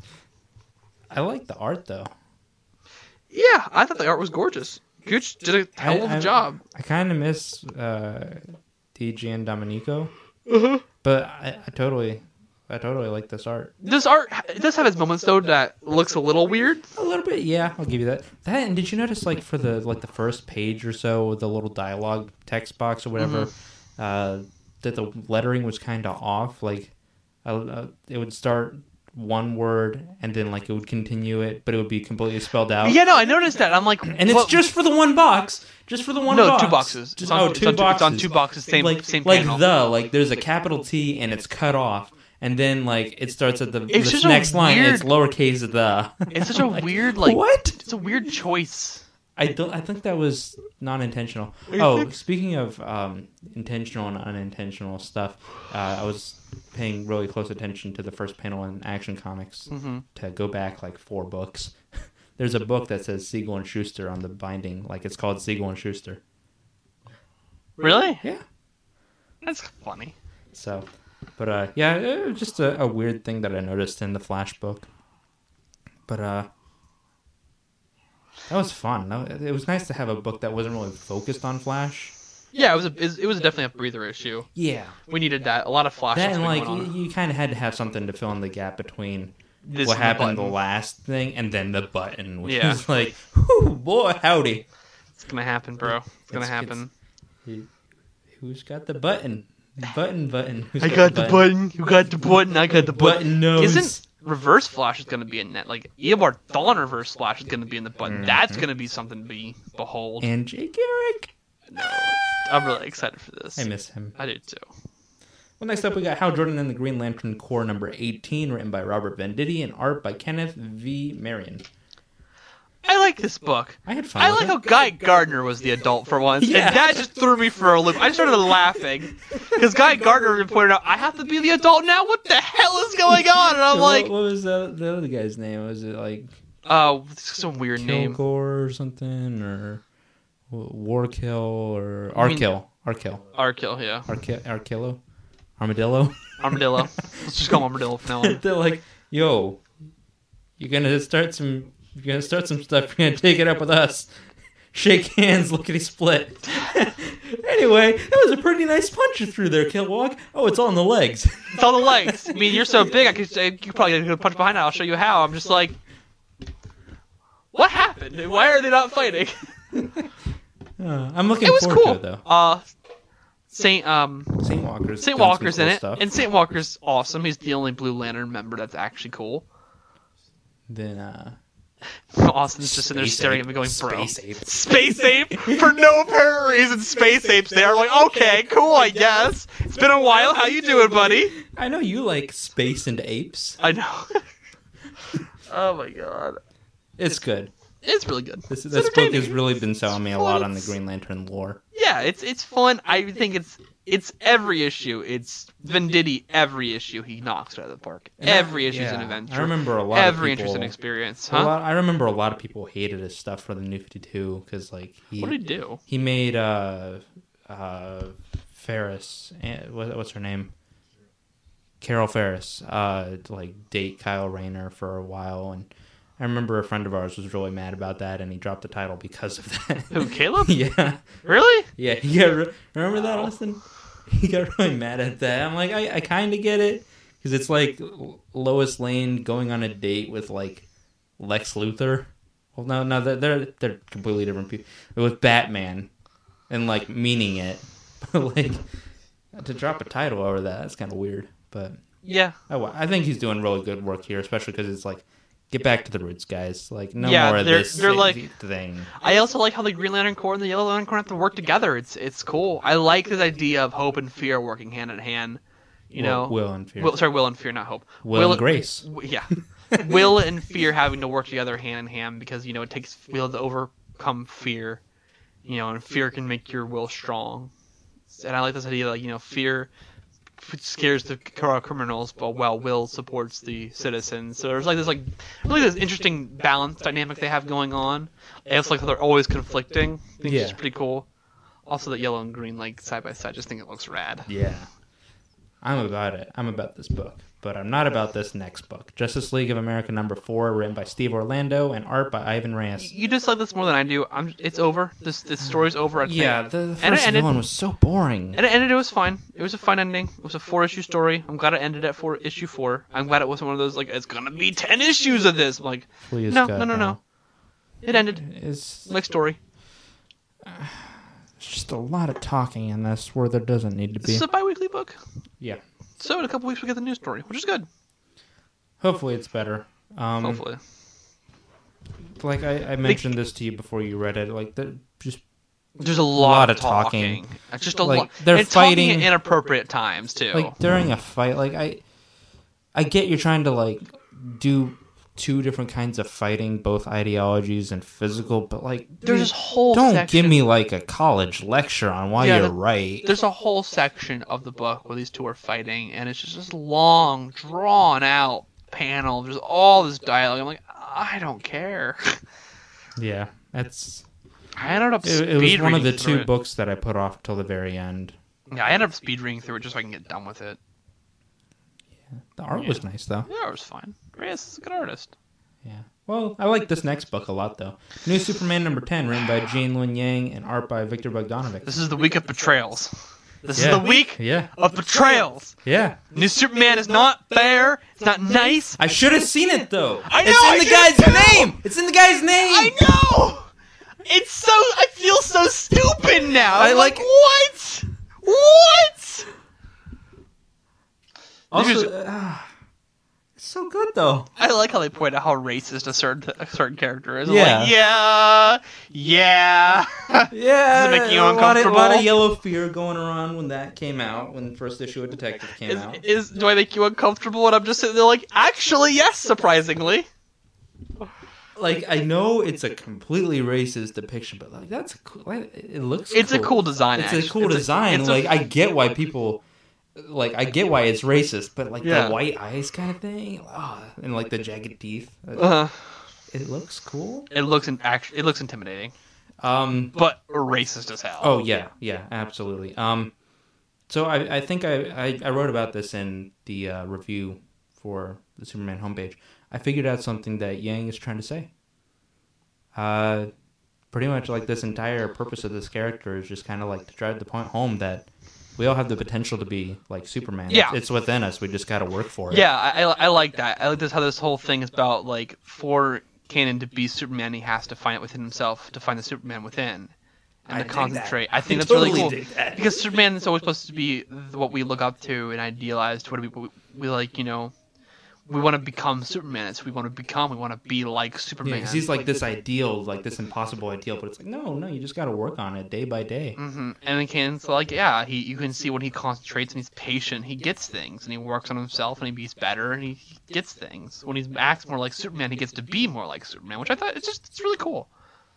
I like the art though.
Yeah, I thought the art was gorgeous. Gooch did a hell of a
I, I,
job.
I kind of miss uh, D G and Domenico,
Uh-huh.
but I, I totally, I totally like this art.
This art it does have its moments though that looks a little weird.
A little bit, yeah. I'll give you that. That and did you notice like for the like the first page or so, the little dialogue text box or whatever,
Mm-hmm.
uh, that the lettering was kind of off. Like, uh, it would start one word and then like it would continue it, but it would be completely spelled out.
Yeah, no, I noticed that. I'm like,
And it's
what-
just for the one box. Just for the one
no,
box.
two boxes. It's
Just,
on,
oh,
it's
two
on
boxes.
It's on two boxes. Same,
like,
same
like
panel.
the, like there's a capital T and it's cut off. And then like it starts at the
It's
this
such a
next line and
weird-
it's lowercase the.
It's such a
Like,
weird like.
what?
It's a weird choice.
I don't. I think that was non-intentional.
You
Oh,
think?
speaking of um, intentional and unintentional stuff, uh, I was paying really close attention to the first panel in Action Comics.
Mm-hmm.
To go back like four books. There's a book that says Siegel and Schuster on the binding, like it's called Siegel and Schuster.
Really?
Yeah.
That's funny.
So, but uh, yeah, it was just a, a weird thing that I noticed in the Flash book. But uh. That was fun. That- It was nice to have a book that wasn't really focused on Flash.
Yeah, it was a it was- it was definitely a breather issue.
Yeah.
We needed that. A lot of Flash.
That
stuff
and like
going
you,
on.
you kind of had to have something to fill in the gap between
This
what
and the
happened the
button.
last thing and then the button, which
Yeah.
is like, whew, boy, howdy.
It's gonna happen, bro. It's gonna
It's-
happen.
Who- Who's got the button? Button, button. Who's
I got the button. You got the button. I got the button.
Button nose.
Isn't Reverse Flash is going to be in that? Like Eobard Thawne Reverse Flash is going to be in the button.
Mhm.
That's going to be something to be behold.
And Jay Garrick.
No, I'm really excited for this.
I miss him.
I do too.
Well, next up we got Hal Jordan and the Green Lantern Corps number eighteen, written by Robert Venditti and art by Kenneth V. Marion.
I like this book.
I had fun
I
with
like
it.
how Guy Gardner was the adult for once,
Yeah.
and that just threw me for a loop. I just started laughing because Guy Gardner pointed out, "I have to be the adult now. What the hell is going on?" And I'm
what,
like,
what was the, the other guy's name? Was it like
"Oh, some weird name."
Kilgore or something, or Warkill, or
I mean-
Arkill? Arkill.
Arkill, yeah,
Arkill. Arkillo? Armadillo?
Armadillo. Let's just call him Armadillo from now on.
They're like, yo, You're gonna start some. You're gonna start some stuff. You're gonna take it up with us. Shake hands, lickety split. Anyway, that was a pretty nice punch you threw there, Kilwog. Oh, it's all in the legs.
It's all the legs. I mean, you're so big, I could say, you could probably get a punch behind it. I'll show you how. I'm just like, what happened? Why are they not fighting?
Uh, I'm looking
It was
forward
cool.
to it, though.
Uh, Saint um
Saint Walker's.
Saint
done some
Walker's
cool
in it,
stuff.
and Saint Walker's awesome. He's the only Blue Lantern member that's actually cool.
Then, uh...
Austin's just sitting there
Space
staring
ape.
at me going, bro.
Space ape.
Space ape? For no apparent reason, Space Ape's there. I'm like, okay, cool, I guess. It's been a while. How you doing, buddy?
I know you like space and apes.
I know. Oh my god.
It's good.
It's really good.
This,
It's
this book
entertaining.
has really been selling me a lot on the
It's-
Green Lantern lore.
Yeah, it's it's fun. I think it's it's every issue. It's Venditti every issue he knocks it out of the park.
And I-
Every issue is an
yeah,
adventure.
I remember a lot
every
of people...
interesting experience.
A
Huh?
lot, I remember a lot of people hated his stuff for the New fifty-two because, like, he
What did he do?
he made uh uh Ferris. eh, What, what's her name? Carol Ferris. Uh, to, like date Kyle Rayner for a while, and I remember a friend of ours was really mad about that, and he dropped the title because of that.
Who, Caleb?
Yeah,
Really?
yeah. He got re- remember that,
Wow.
Austin? He got really mad at that. I'm like, I, I kind of get it because it's like Lois Lane going on a date with like Lex Luthor. Well, no, no, they're they're, they're completely different people. With Batman, and like meaning it, but like to drop a title over that, that's kind of weird. But
Yeah.
I, I think he's doing really good work here, especially because it's like, get back to the roots, guys. Like, no
Yeah,
more of
they're-
this
they're like-
thing.
I also like how the Green Lantern Corps and the Yellow Lantern Corps have to work together. It's it's cool. I like this idea of hope and fear working hand in hand. You
Will,
know,
Will and Fear.
Will, sorry, Will and fear, not hope.
Will and Grace.
w- Yeah, Will and fear having to work together hand in hand because you know it takes Will to overcome fear. You know, and fear can make your will strong. And I like this idea, like you know, fear scares the cr- criminals, but well, Will supports the citizens. So there's like this like really this interesting balance dynamic they have going on. It's like they're always conflicting. I think
Yeah.
it's pretty cool. Also, that yellow and green like side by side, just think it looks rad.
Yeah. I'm about it. I'm about this book. But I'm not about this next book. Justice League of America number four, written by Steve Orlando and art by Ivan Reyes.
You dislike this more than I do. I'm. It's over. This this story's over. I think.
Yeah, the, the
And it
first
ended-
villain was so boring.
And it ended. It was fine. It was a fun ending. It was a four issue story. I'm glad it ended at four issue four. I'm glad it wasn't one of those like it's gonna be ten issues of this. I'm like
Please,
no,
God,
no, no, no. It ended.
It's,
Like story.
it's just a lot of talking in this where there doesn't need to
This
be.
is a bi-weekly book.
Yeah.
So in a couple weeks we get the new story, which is good.
Hopefully it's better. Um,
Hopefully.
Like I, I mentioned this to you before you read it. Like the just
There's a lot,
lot
of
of
talking.
talking.
It's just a
Like,
lot.
they're
and talking
fighting-
at inappropriate times too.
like during a fight. Like I, I get you're trying to like do two different kinds of fighting, both ideologies and physical, but like
There's this whole
don't
section.
give me like a college lecture on why
Yeah,
you're
the-
right.
There's a whole section of the book where these two are fighting, and it's just this long, drawn out panel. There's all this dialogue. I'm like, I don't care.
Yeah, that's
I ended up
it,
speed
it was one of the
reading through
two
it.
books that I put off till the very end.
Yeah, I ended up speed reading through it just so I can get done with it.
The art was nice though.
Yeah, it was fine. Reyes is a good artist.
Yeah. Well, I like this next book a lot though. New Superman number ten, written by Gene Luen Yang and art by Victor Bogdanovic.
This is the week of betrayals. This
Yeah.
is the week
Yeah.
of betrayals.
Yeah.
New Superman is not fair. It's not nice.
I should have seen it though.
I know,
It's in
I
the
did
guy's
too!
name. It's in the guy's name.
I know. It's so. I feel so stupid now.
I
I'm like,
like-
what? What?
Also,
There's-
uh, it's so good though.
I like how they point out how racist a certain a certain character is. I'm
Yeah.
like, yeah, yeah.
Yeah,
Does it make you
a lot, of,
uncomfortable?
a lot of yellow fear going around when that came out, when the first issue of Detective came
Is,
out.
is do I make you uncomfortable? And I'm just sitting there like, actually, yes. Surprisingly,
Like, I know it's a completely racist depiction, but like that's a cool. Like, it looks.
it's
cool.
a cool design.
It's
actually.
a cool
It's
design.
it's a-
like I get why people. Like I get why it's racist, but like
Yeah.
the white eyes kind of thing, oh, and like the jagged teeth,
Uh,
it looks cool.
it looks in act- It looks intimidating,
Um.
but racist as hell.
Oh yeah, yeah, absolutely. Um. So I, I think I, I, I wrote about this in the uh, review for the Superman homepage. I figured out something that Yang is trying to say. Uh, pretty much like this entire purpose of this character is just kind of like to drive the point home that we all have the potential to be like Superman.
Yeah.
It's, it's within us. We just got to work for it.
Yeah, I, I, I like that. I like this how this whole thing is about, like, for Kanan to be Superman, he has to find it within himself, to find the Superman within. And
I
to
dig
concentrate.
that.
I think
I
that's
totally
really cool.
dig that.
Because Superman is always supposed to be what we look up to and idealized. What do we, we, we like, you know, we want to become Superman. It's who we want to become. We want to be like Superman.
Yeah, because he's like this ideal, like this impossible ideal, but it's like, no, no, you just got to work on it day by day.
Mm-hmm. And then Kanan's like, yeah, he you can see when he concentrates and he's patient, he gets things, and he works on himself and he gets better and he, he gets things. When he acts more like Superman, he gets to be more like Superman, which I thought it's just it's really cool.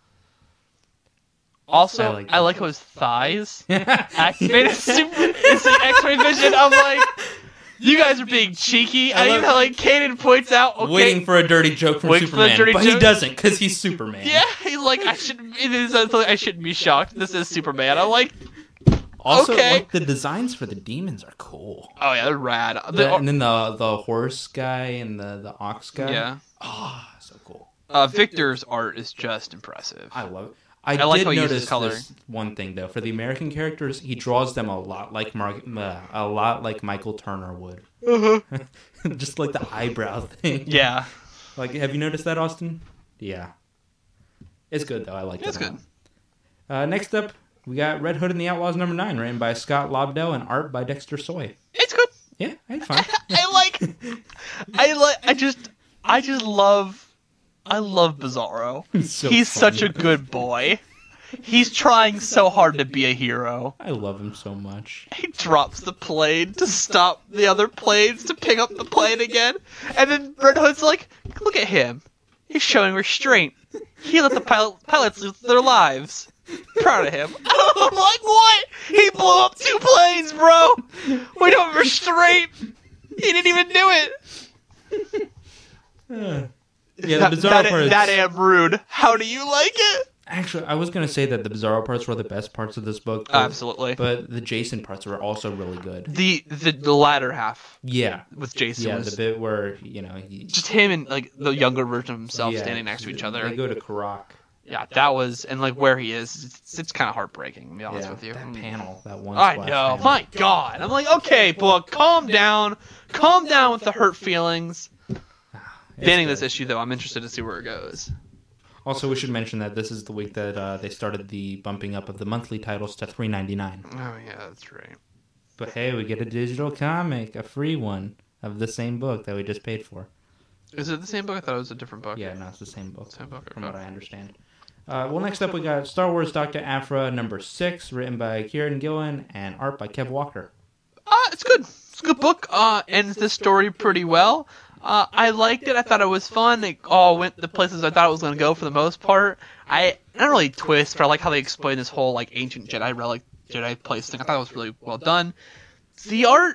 Also,
I like
I like how his thighs activated super it's the X-ray vision. I'm like, you guys are being cheeky. I,
I
even
love-
how like Kanan points out, okay,
Waiting for a dirty joke from
Waiting for the
Superman,
dirty
but he
joke.
doesn't because he's Superman.
yeah, he's like, I should it is I shouldn't be shocked. This is Superman. I'm like,
Also,
okay.
like the designs for the demons are cool.
oh yeah, they're rad.
The-
The-
and then the the horse guy and the the ox guy.
yeah.
Oh, so cool.
Uh, Victor's art is just impressive.
I love it. I,
I like
did
how he uses
notice
color.
this one thing though. For the American characters, he draws them a lot like Mark, uh, a lot like Michael Turner would. Just like the eyebrow thing.
Yeah,
Like, have you noticed that, Austin? Yeah. It's good though. I like it.
it's
a
good.
lot. Uh, next up, we got Red Hood and the Outlaws number nine, written by Scott Lobdell and art by Dexter Soy.
It's good.
Yeah, I had fun.
I like. I like. I just. I just love. I love Bizarro.
He's so
He's
fun.
such a good boy. He's trying so hard to be a hero.
I love him so much.
He drops the plane to stop the other planes to pick up the plane again, and then Red Hood's like, "Look at him. He's showing restraint. He let the pilot, pilots lose their lives. Proud of him." I'm like, what? He blew up two planes, bro. We don't have restraint. He didn't even do it.
Uh, yeah,
that,
the Bizarro
that,
parts.
that am rude. How do you like it?
Actually, I was gonna say that the Bizarro parts were the best parts of this book. But,
Absolutely.
But the Jason parts were also really good.
The the, the latter half
Yeah.
with Jason
Yeah,
was
the bit where, you know, he...
just him and like the younger version of himself
yeah,
standing next to each other.
They go to Karak.
Yeah, that was and like where he is, it's, it's kind of heartbreaking. To be honest
Yeah,
with you,
that panel, that one
I
splash
know.
panel.
My God, I'm like, okay, book, calm down, calm down with the hurt feelings.
It's
Banning
good.
this issue though, I'm interested to see where it goes.
Also, we should mention that this is the week that uh, they started the bumping up of the monthly titles to three ninety-nine.
Oh yeah, that's right.
But hey, we get a digital comic, a free one of the same book that we just paid for.
Is it the same book? I thought it was a different book.
Yeah, no, it's the same book,
Same book.
from
Okay.
what I understand. Uh, well, next up we got Star Wars Doctor Aphra number six, written by Kieran Gillen and art by Kev Walker.
Uh, it's good. It's a good book. Uh, ends the story pretty well. Uh, I liked it. I thought it was fun. It all went the places I thought it was going to go for the most part. I not really twist, but I like how they explain this whole like ancient Jedi relic, Jedi place thing. I thought it was really well done. The art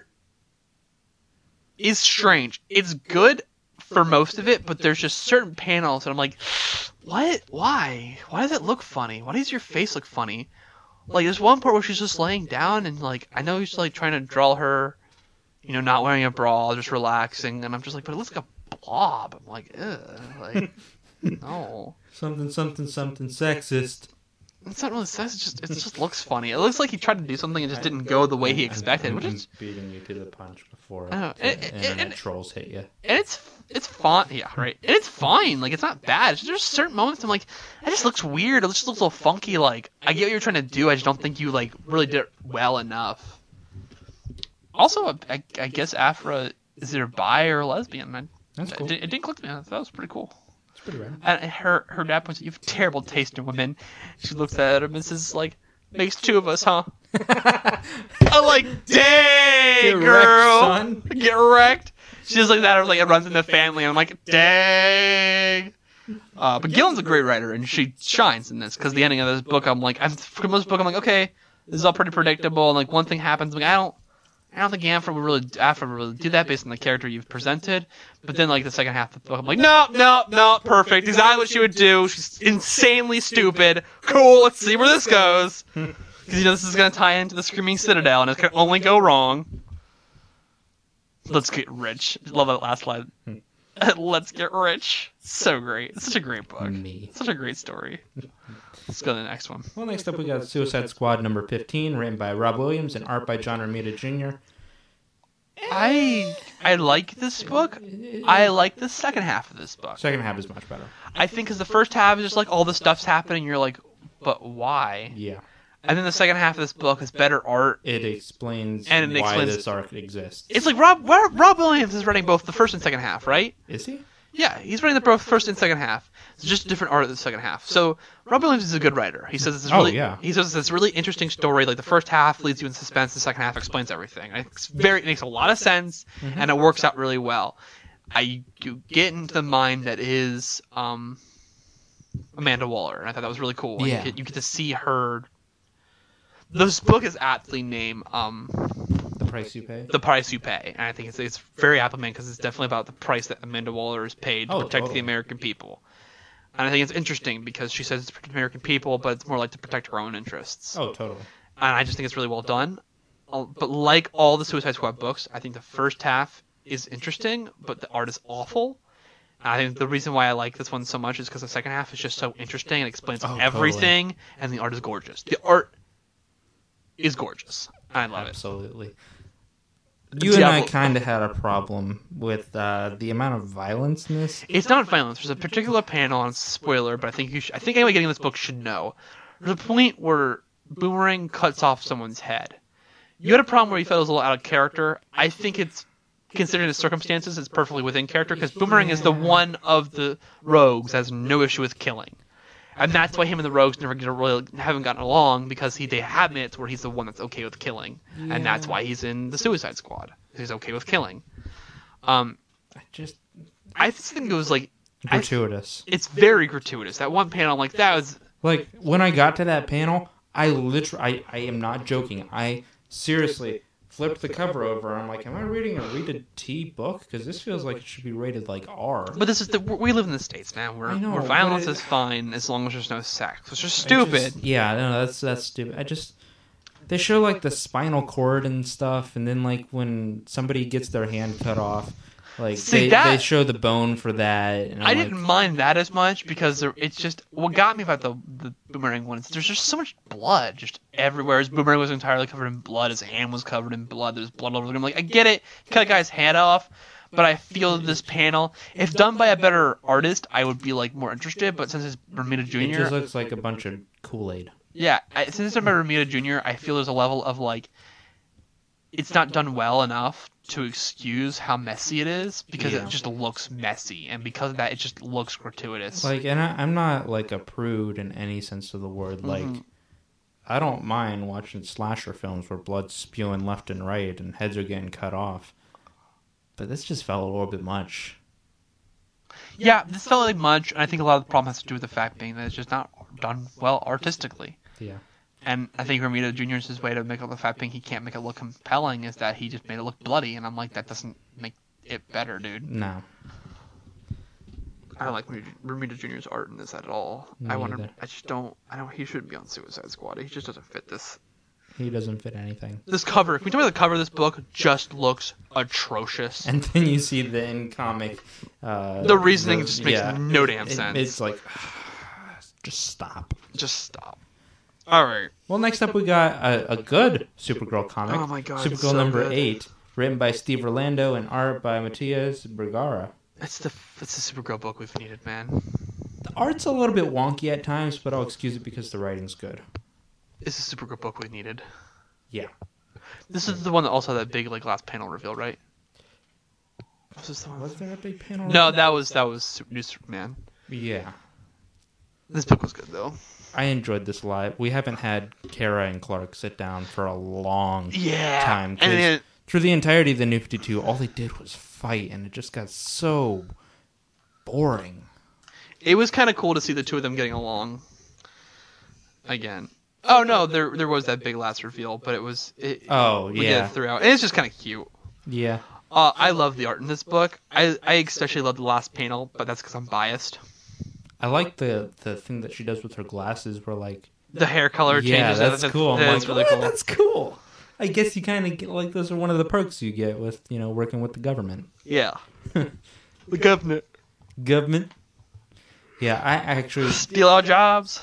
is strange. It's good for most of it, but there's just certain panels that I'm like, what? Why? Why does it look funny? Why does your face look funny? Like there's one part where she's just laying down and like I know he's like trying to draw her, you know, not wearing a bra, just relaxing, and I'm just like, but it looks like a blob. I'm like, ugh, like no.
Something, something, something sexist.
It's not really sex. It just it just looks funny. It looks like he tried to do something and just didn't go the way he expected,
I'm,
which
I'm
is
beating you to the punch before
I know,
the
and- and-
internet
and-
trolls hit you.
and it's it's fine. Yeah, right. And it's fine. Like it's not bad. It's just certain moments I'm like, it just looks weird. It just looks a little funky. Like I get what you're trying to do. I just don't think you like really did it well enough. Also, I, I guess Aphra is either bi or lesbian. I,
That's cool.
It, it didn't click to me. I thought that was pretty cool.
It's pretty rad.
And her her dad points out, you have terrible taste in women. She looks at him and says like, makes two of us, huh? I'm like, dang,
Get wrecked,
girl.
son.
Get wrecked. She's like that, like it runs in the family. And I'm like, dang. Uh, but Gillen's a great writer, and she shines in this because the ending of this book, I'm like, I'm for most of the book, I'm like, okay, this is all pretty predictable. And like one thing happens, I'm like, I don't, I don't think Aphra would really, Aphra would really do that based on the character you've presented. But then like the second half of the book, I'm like, no, no, no, perfect, exactly what she would do. She's insanely stupid. Cool, let's see where this goes. Because you know this is gonna tie into the Screaming Citadel, and it can only go wrong. Let's get rich. Love that last line. Let's Get Rich. So great. It's such a great book.
Me.
Such a great story. Let's go to the next one.
Well, next up we got Suicide Squad number fifteen, written by Rob Williams and art by John Romita Junior
I I like this book. I like the second half of this book.
Second half is much better.
I think because the first half is just like all the stuff's happening, you're like, but why?
Yeah.
And then the second half of this book is better art.
It explains
And it
why
explains-
this arc exists.
It's like Rob Rob Rob Williams is writing both the first and second half, right?
Is he?
Yeah, he's writing the both first and second half. It's just different art in the second half. So Rob Williams is a good writer. He says it's
Oh,
really
yeah.
he says it's this really interesting story. Like the first half leaves you in suspense, the second half explains everything. It's very it makes a lot of sense
Mm-hmm.
and it works out really well. I you get into the mind that is um, Amanda Waller, and I thought that was really cool. And
Yeah.
You get, you get to see her. This book is aptly named um,
The Price You Pay?
The Price You Pay, and I think it's it's very aptly because it's definitely about the price that Amanda Waller is paid to
Oh,
protect
totally.
the American people. And I think it's interesting because she says it's to protect the American people, but it's more like to protect her own interests.
Oh, totally.
And I just think it's really well done. Uh, But like all the Suicide Squad books, I think the first half is interesting, but the art is awful. And I think the reason why I like this one so much is because the second half is just so interesting and explains
Oh,
everything, and the art is gorgeous. The art is gorgeous. I love
Absolutely.
it.
You and I
Diablo-
kind of had a problem with uh, the amount of violence in this.
It's not violence. There's a particular panel, and it's a spoiler, but I think you should, I think anyone getting this book should know. There's a point where Boomerang cuts off someone's head. You had a problem where you felt it was a little out of character. I think it's, considering the circumstances, it's perfectly within character, because Boomerang is the one of the rogues that has no issue with killing. And that's why him and the rogues never get a really, haven't gotten along, because he they have minutes where he's the one that's okay with killing. And that's why he's in the Suicide Squad. He's okay with killing. Um,
I just
I just think it was like, I,
gratuitous.
it's very gratuitous. That one panel, I'm like, that was...
Like when I got to that panel, I literally, I, I am not joking. I seriously flipped the cover over. And I'm like, am I reading a rated T book? Because this feels like it should be rated like R.
But this is the we live in the States, man. Where,
I know,
where
but
violence
it-
is fine as long as there's no sex. Which is
I
stupid.
just- yeah, no, that's that's stupid. I just they show like the spinal cord and stuff, and then like when somebody gets their hand cut off, like
See,
they,
that-
they show the bone for that. And I'm
I
like,
didn't mind that as much because there, it's just what got me about the the Boomerang one is there's just so much blood just everywhere. His Boomerang was entirely covered in blood. His hand was covered in blood. There's blood all over him. I'm like, I get it. You cut a guy's head off, but I feel this panel, if done by a better artist, I would be like more interested. But since it's Romita
It
Junior,
just looks like a bunch of Kool-Aid.
yeah, I, since it's done by Romita Junior, I feel there's a level of like, it's not done well enough to excuse how messy it is because
Yeah.
it just looks messy, and because of that, it just looks gratuitous.
Like, and I, I'm not like a prude in any sense of the word. Like,
Mhm.
I don't mind watching slasher films where blood's spewing left and right and heads are getting cut off. But this just felt a little bit much.
Yeah, this felt like much, and I think a lot of the problem has to do with the fact being that it's just not done well artistically.
Yeah.
And I think Romita Junior's way to make up the fact being he can't make it look compelling is that he just made it look bloody, and I'm like, that doesn't make it better, dude.
No.
I don't like Romita Junior's art in this at all.
Me
I wonder,
either.
I just don't, I don't, he shouldn't be on Suicide Squad. He just doesn't fit this.
He doesn't fit anything.
This cover, can we talk about the cover of this book? Just looks atrocious.
And then you see the in comic. Uh,
The reasoning
the-
just makes no damn
it-
sense.
It's like, just stop.
Just stop. All right.
Well, next up we got a, a good Supergirl comic.
Oh my God, it's
Supergirl
so
number
good.
eight, written by Steve Orlando and art by Matias Bergara.
It's the it's the Supergirl book we've needed, man.
The art's a little bit wonky at times, but I'll excuse it because the writing's good.
It's the Supergirl book we needed.
Yeah.
This is the one that also had that big like last panel reveal, right? Was this the one?
Was there a big panel?
No, that was that was Su- New Superman.
Yeah.
This book was good though.
I enjoyed this live. We haven't had Kara and Clark sit down for a long
Yeah.
time. 'Cause
And then,
through the entirety of the New fifty-two, all they did was fight, and it just got so boring.
it was kind of cool to see the two of them getting along again. Oh no, there there was that big last reveal, but it was it,
Oh,
we
yeah.
get it throughout, and it's just kind of cute.
Yeah.
Uh, I love the art in this book. I I especially love the last panel, but that's because I'm biased.
I like the, the thing that she does with her glasses where, like...
The hair color
Yeah,
changes.
that's cool. I'm
That's
like,
really
"What?
cool.
That's cool. I guess you kind of get, like, those are one of the perks you get with, you know, working with the government.
Yeah. The government.
Government. Yeah, I actually
Steal our jobs.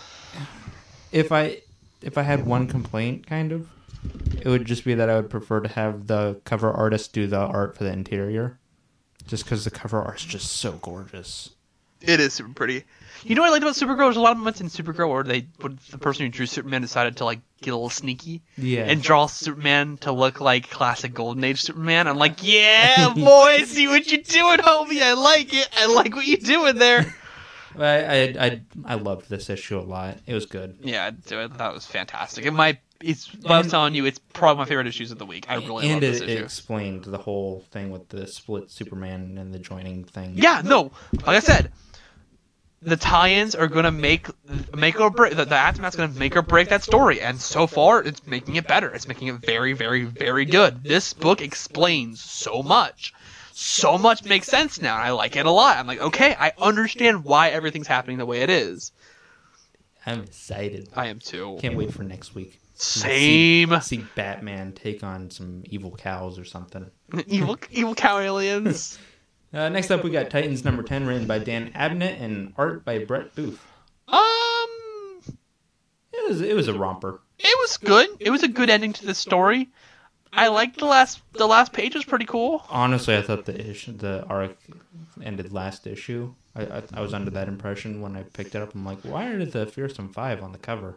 if I if I had one complaint, kind of, it would just be that I would prefer to have the cover artist do the art for the interior, just because the cover art's just so gorgeous.
It is super pretty. You know what I liked about Supergirl? There's a lot of moments in Supergirl where they, when the person who drew Superman decided to like get a little sneaky
Yeah.
and draw Superman to look like classic Golden Age Superman. I'm like, yeah, boy, I see what you're doing, homie. I like it. I like what you're doing there.
I I I, I loved this issue a lot. It was good.
Yeah, dude, that was fantastic. It might. It's. But I was telling you, it's probably my favorite issues of the week. I really
and
love this
it,
issue.
it explained the whole thing with the split Superman and the joining thing.
Yeah, no. Like I said, the tie-ins are gonna make make or break. The, the aftermath's gonna make or break that story, and so far, it's making it better. It's making it very, very, very good. This book explains so much. So much makes sense now, and I like it a lot. I'm like, okay, I understand why everything's happening the way it is.
I'm excited.
I am too.
Can't wait for next week.
Same.
See, see Batman take on some evil cows or something.
evil, evil cow aliens.
Uh, next up, we got Titans number ten, written by Dan Abnett and art by Brett Booth.
Um,
It was it was a romper.
it was good. It was a good ending to the story. I liked the last. The last page was pretty cool.
Honestly, I thought the issue, the arc ended last issue. I, I I was under that impression when I picked it up. I'm like, why are the Fearsome Five on the cover?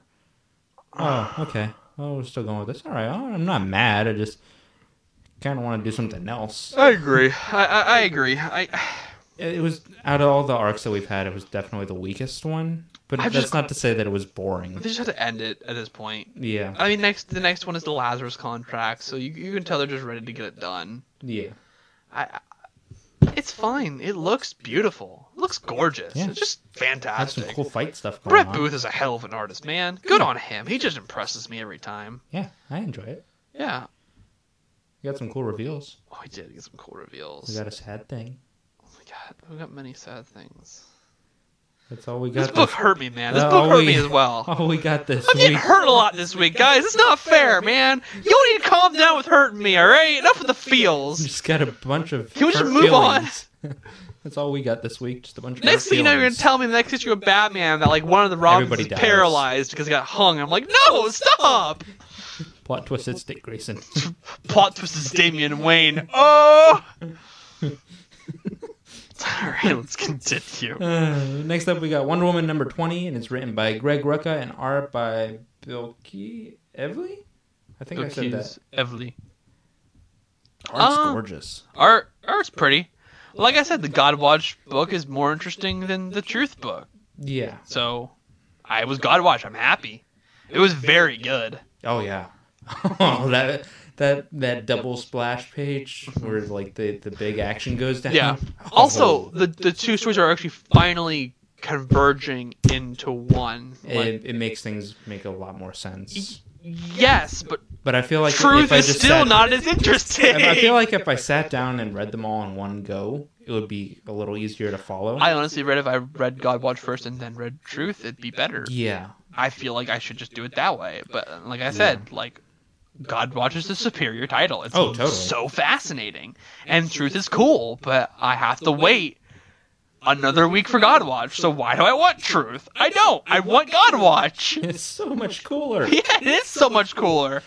Oh, okay. Oh, we're still going with this. All right. Oh, I'm not mad. I just kind of want to do something else.
I agree. I I, I agree. I.
It was out of all the arcs that we've had, it was definitely the weakest one. But
I've
that's
just-
not to say that it was boring.
They just have to end it at this point.
Yeah,
I mean, next the next one is the Lazarus contract, so you you can tell they're just ready to get it done.
yeah.
I, I it's fine. It looks beautiful. It looks gorgeous.
Yeah.
It's just
Had some
fantastic.
cool fight stuff going
Brett
on.
Booth is a hell of an artist, man. Good on him. He just impresses me every time.
Yeah, I enjoy it.
Yeah.
We got some cool reveals.
Oh, he did get some cool reveals.
We got a sad thing.
Oh my god, we got many sad things.
That's all we
This
got.
book
this-
hurt me, man. This
Uh,
book
all
hurt
we-
me as well.
All we got this
I'm getting
week.
hurt a lot this week, guys. It's not fair, man. You don't need to calm down with hurting me, alright? Enough with the feels.
Just got a bunch of.
Can we just
hurt
move on?
feelings. That's all we got this week. Just a bunch of.
Next
hurt
thing you know, you're gonna
feelings.
tell me the next issue of Batman that like one of the Robins
Everybody
is
dies.
paralyzed because he got hung. I'm like, no, stop!
Plot twist. It's Dick Grayson.
Plot twist is Damian Wayne. Oh! Alright, let's continue.
Uh, next up, we got Wonder Woman number twenty, and it's written by Greg Rucka and art by Bilky Evely. I think I said that.
Evely.
Art's
Uh,
gorgeous.
Art, art's pretty. Like I said, the Godwatch book is more interesting than the Truth book.
Yeah.
So, I was Godwatch. I'm happy. It was very good.
Oh yeah. Oh, that that that double splash page where like the, the big action goes down.
Yeah.
Oh.
Also, the the two stories are actually finally converging into one. Like,
it, it makes things make a lot more sense.
yes, but
But I feel like
Truth
if I
is
just
still
sat,
not as interesting.
I feel like if I sat down and read them all in one go, it would be a little easier to follow.
I honestly read if I read Godwatch first and then read Truth, it'd be better.
yeah.
I feel like I should just do it that way. But like I said, like Godwatch is the superior title. It's
Oh, totally.
so fascinating. And Truth is cool, but I have to wait another week for Godwatch. So why do I want Truth? I don't. I want Godwatch.
It's so much cooler.
Yeah, it is so much cooler.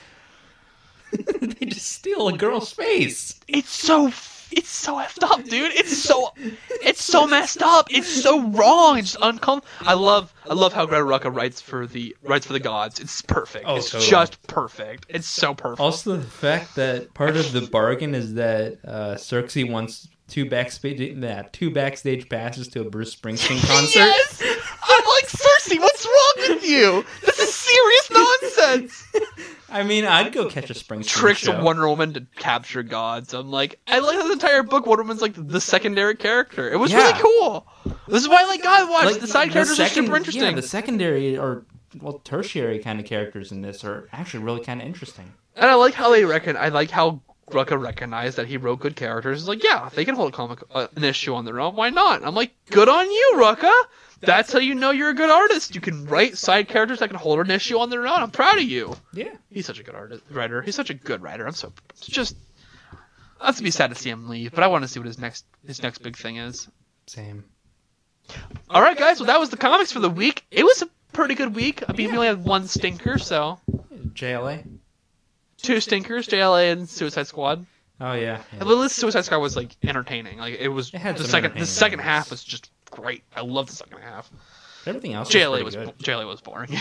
They just steal a girl's face.
It's so it's so effed up, dude. It's so it's so messed up. It's so wrong. It's uncomfortable. I love I love how Greta Rucka writes for the writes for the gods. It's perfect.
Oh,
it's
totally.
just perfect. It's so perfect.
Also, the fact that part of the bargain is that uh, Cersei wants two backstage yeah, two backstage passes to a Bruce Springsteen concert.
Yes! I'm like, Cersei, what's wrong with you? This is serious nonsense.
I mean, I'd go catch a Springsteen
Tricks
show.
Wonder Woman to capture gods. I'm like, I like this entire book. Wonder Woman's like the secondary character. It was
Yeah.
really cool. This is why I like Godwatch.
Like,
the side characters
second-
are super interesting.
Yeah, the secondary or well tertiary kind of characters in this are actually really kind of interesting.
And I like how they reckon. I like how Rucka recognized that he wrote good characters. He's like, yeah, they can hold a comic uh, an issue on their own. Why not? I'm like, good on you, Rucka. That's how you know you're a good artist. You can write side characters that can hold an issue on their own. I'm proud of you.
Yeah.
He's such a good artist, writer. He's such a good writer. I'm so it's just That's gonna be sad to see him leave, but I want to see what his next his next big thing is.
Same.
All right, guys. Well, that was the comics for the week. It was a pretty good week. I mean, we only had one stinker, so
J L A.
two stinkers, J L A and Suicide Squad.
Oh yeah. yeah.
At least Suicide Squad was like entertaining. Like it was.
It had
the
some
second the
entertaining
second
moments.
half was just great. I love the second half.
Everything else.
J L A
was
was
pretty good.
J L A was boring.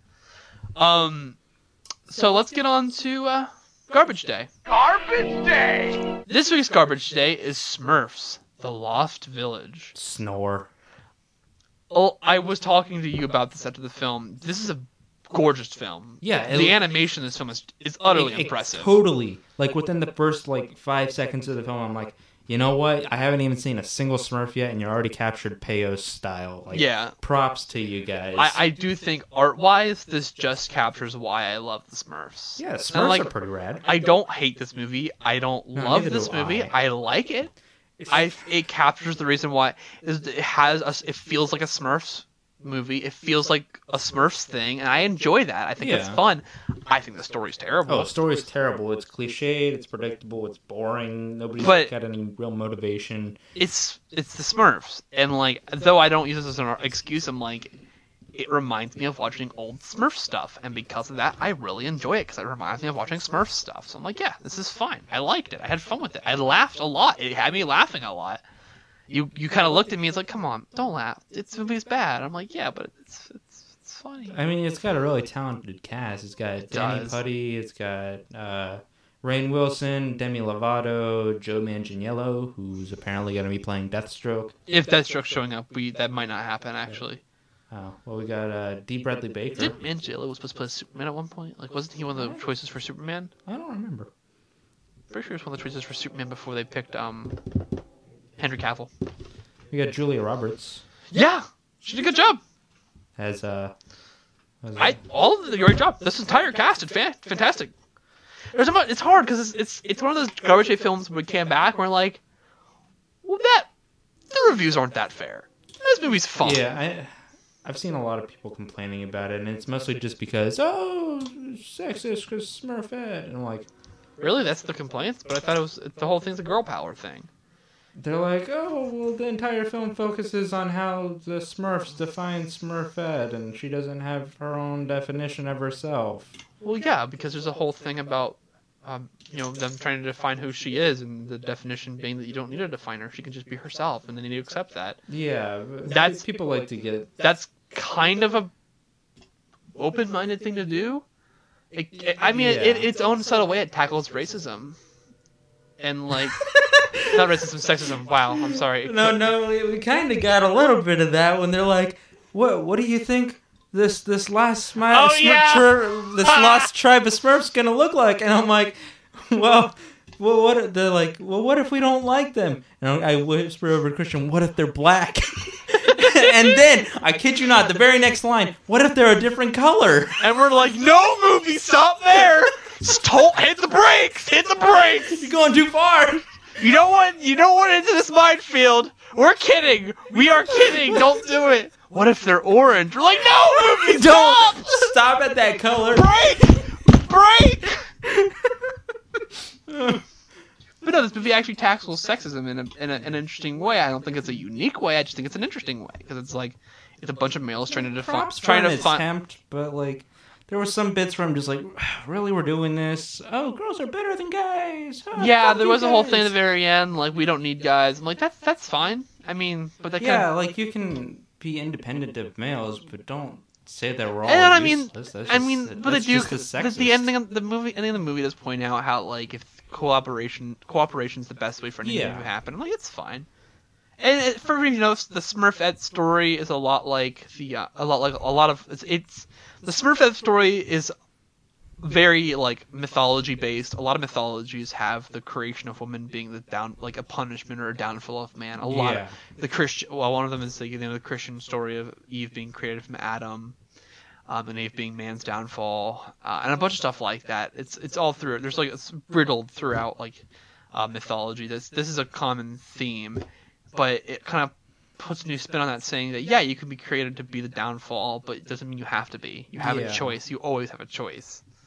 um, so let's get on to uh, Garbage Day.
Garbage Day!
This week's Garbage Day is Smurfs: The Lost Village.
Snore.
Oh, I was talking to you about this after the film. This is a gorgeous film.
Yeah, it-
the animation in this film is, is utterly
It- it
impressive.
Totally. Like within the first like five seconds of the film, I'm like, you know what? I haven't even seen a single Smurf yet, and you already captured Peyo's style. Like,
Yeah.
Props to you guys.
I, I do think art-wise, this just captures why I love the Smurfs.
yeah,
And,
Smurfs
like,
are pretty rad.
I don't hate this movie. I don't
No,
love
neither
this
do
movie.
I.
I. like it. I it captures the reason why is it has a, it feels like a Smurfs movie. It feels like a Smurfs thing, and I enjoy that. I think it's
Yeah.
fun. I think the story's terrible.
Oh, the story's terrible. It's cliched. It's predictable. It's boring. Nobody's
But-
got any real motivation.
It's it's the Smurfs, and like though I don't use this as an excuse, I'm like it reminds me of watching old Smurf stuff, and because of that, I really enjoy it because it reminds me of watching Smurf stuff. So I'm like, yeah, this is fine. I liked it. I had fun with it. I laughed a lot. It had me laughing a lot. You you kind of looked at me. It's like, come on, don't laugh. This movie's bad. I'm like, yeah, but it's it's it's funny.
I mean, it's got a really talented cast. It's got
It
Danny
does.
Putty. It's got uh, Rainn Wilson, Demi Lovato, Joe Manganiello, who's apparently going to be playing Deathstroke.
If Deathstroke's showing up, we that might not happen actually.
Oh, well, we got uh, D. Bradley Baker.
Did Manganiello was supposed to play Superman at one point? Like, wasn't he one of the choices for Superman?
I don't remember.
Pretty sure he was one of the choices for Superman before they picked um Henry Cavill.
We got Julia Roberts
Yeah, she did a good job.
as uh. as, uh,
I all of the great job. This entire cast is fan- fantastic. There's a mu- it's hard because it's, it's it's one of those garbage day films when we came back and we're like, well, that the reviews aren't that fair. This movie's fun.
Yeah, I, I've seen a lot of people complaining about it, and it's mostly just because, oh, sexist because Smurfette. And I'm like,
Really, that's the complaints. But I thought it was the whole thing's a girl power thing.
they're like, oh, well, the entire film focuses on how the Smurfs define Smurfette, and she doesn't have her own definition of herself.
Well, yeah, because there's a whole thing about, um, you know, them trying to define who she is, and the definition being that you don't need to define her; she can just be herself, and then you need to accept that.
Yeah, but
That's-
people like to get.
That's kind of a open-minded thing to do. It, it- I mean,
Yeah.
it, its own subtle way, it tackles racism, and like not racism, sexism. Wow, I'm sorry.
No, no, we, we kind of got a little bit of that when they're like, "What? What do you think this this last my
Oh,
Smurf
yeah!
tri- this lost tribe of Smurfs gonna look like?" And I'm like, "Well, well, what?" They're like, "Well, what if we don't like them?" And I whisper over to Christian, "What if they're black?" And then I kid you not, the very next line, "What if they're a different color?"
And we're like, no movie, stop there. Stop, hit the brakes, hit the brakes.
You're going too far.
You don't want, you don't want into this minefield. We're kidding. We are kidding. Don't do it. What if they're orange? We're like, no movie, stop.
Don't stop at that color.
Break! Break! But no, this movie actually tackles sexism in, a, in, a, in an interesting way. I don't think it's a unique way. I just think it's an interesting way because it's like it's a bunch of males trying to define,
Props
trying
for
to
an
find.
attempt, but like there were some bits where I'm just like, really, we're doing this? Oh, girls are better than guys. Oh,
Yeah,
fuck
there
you
was a whole thing at
guys.
the very end, like we don't need guys. I'm like, that's that's fine. I mean, but that
Yeah,
kind of.
like you can be independent of males, but don't say that we're all.
And I mean,
useless. That's
I
just-
mean, but they
that's
do.
just as
The, the
sexist.
ending of the movie, ending of the movie does point out how like if cooperation, cooperation is the best way for anything
Yeah.
to happen. I'm like, it's fine. And it, for you know, the Smurfette story is a lot like the uh, a lot like a lot of it's, it's the Smurfette story is very like mythology based. A lot of mythologies have the creation of woman being the down like a punishment or a downfall of man. A lot
Yeah.
of the Christian well one of them is the you know the Christian story of Eve being created from Adam. Um, and Eve being man's downfall, uh, and a bunch of stuff like that. It's it's all through. There's like it's riddled throughout like uh, mythology. This this is a common theme, but it kind of puts a new spin on that, saying that yeah, you can be created to be the downfall, but it doesn't mean you have to be. You have
Yeah.
a choice. You always have a choice.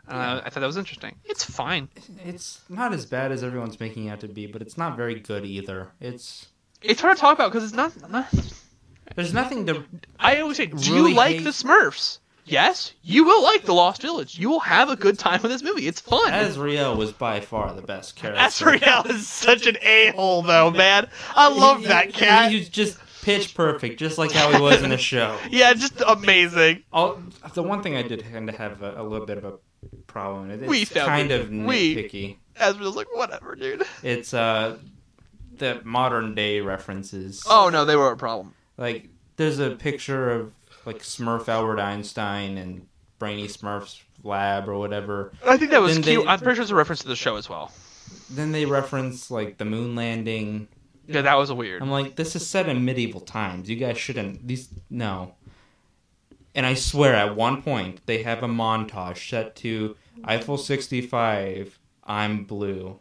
Uh, yeah. I thought that was interesting. It's fine.
It's not as bad as everyone's making it out to be, but it's not very good either. It's
it's hard to talk about because it's not, not.
There's nothing to.
I always say, do really you like hate... the Smurfs? Yes, you will like The Lost Village. You will have a good time with this movie. It's fun.
Azrael was by far the best character.
Azrael is such an a-hole, though, man. I love he, that cat.
He's just pitch perfect, just like how he was in the show.
Yeah, just amazing.
I'll, the one thing I did kind of have a, a little bit of a problem with, it's
we
kind
it.
of nitpicky.
We, Azrael's like, whatever, dude.
It's uh, the modern day references.
Oh, no, they were a problem.
Like, there's a picture of like Smurf Albert Einstein and Brainy Smurf's lab or whatever.
I think that was
then
cute.
They,
I'm pretty sure it's a reference to the show as well.
Then they reference like the moon landing.
Yeah, that was weird.
I'm like, this is set in medieval times. You guys shouldn't. These no. And I swear, at one point they have a montage set to Eiffel sixty-five. I'm blue.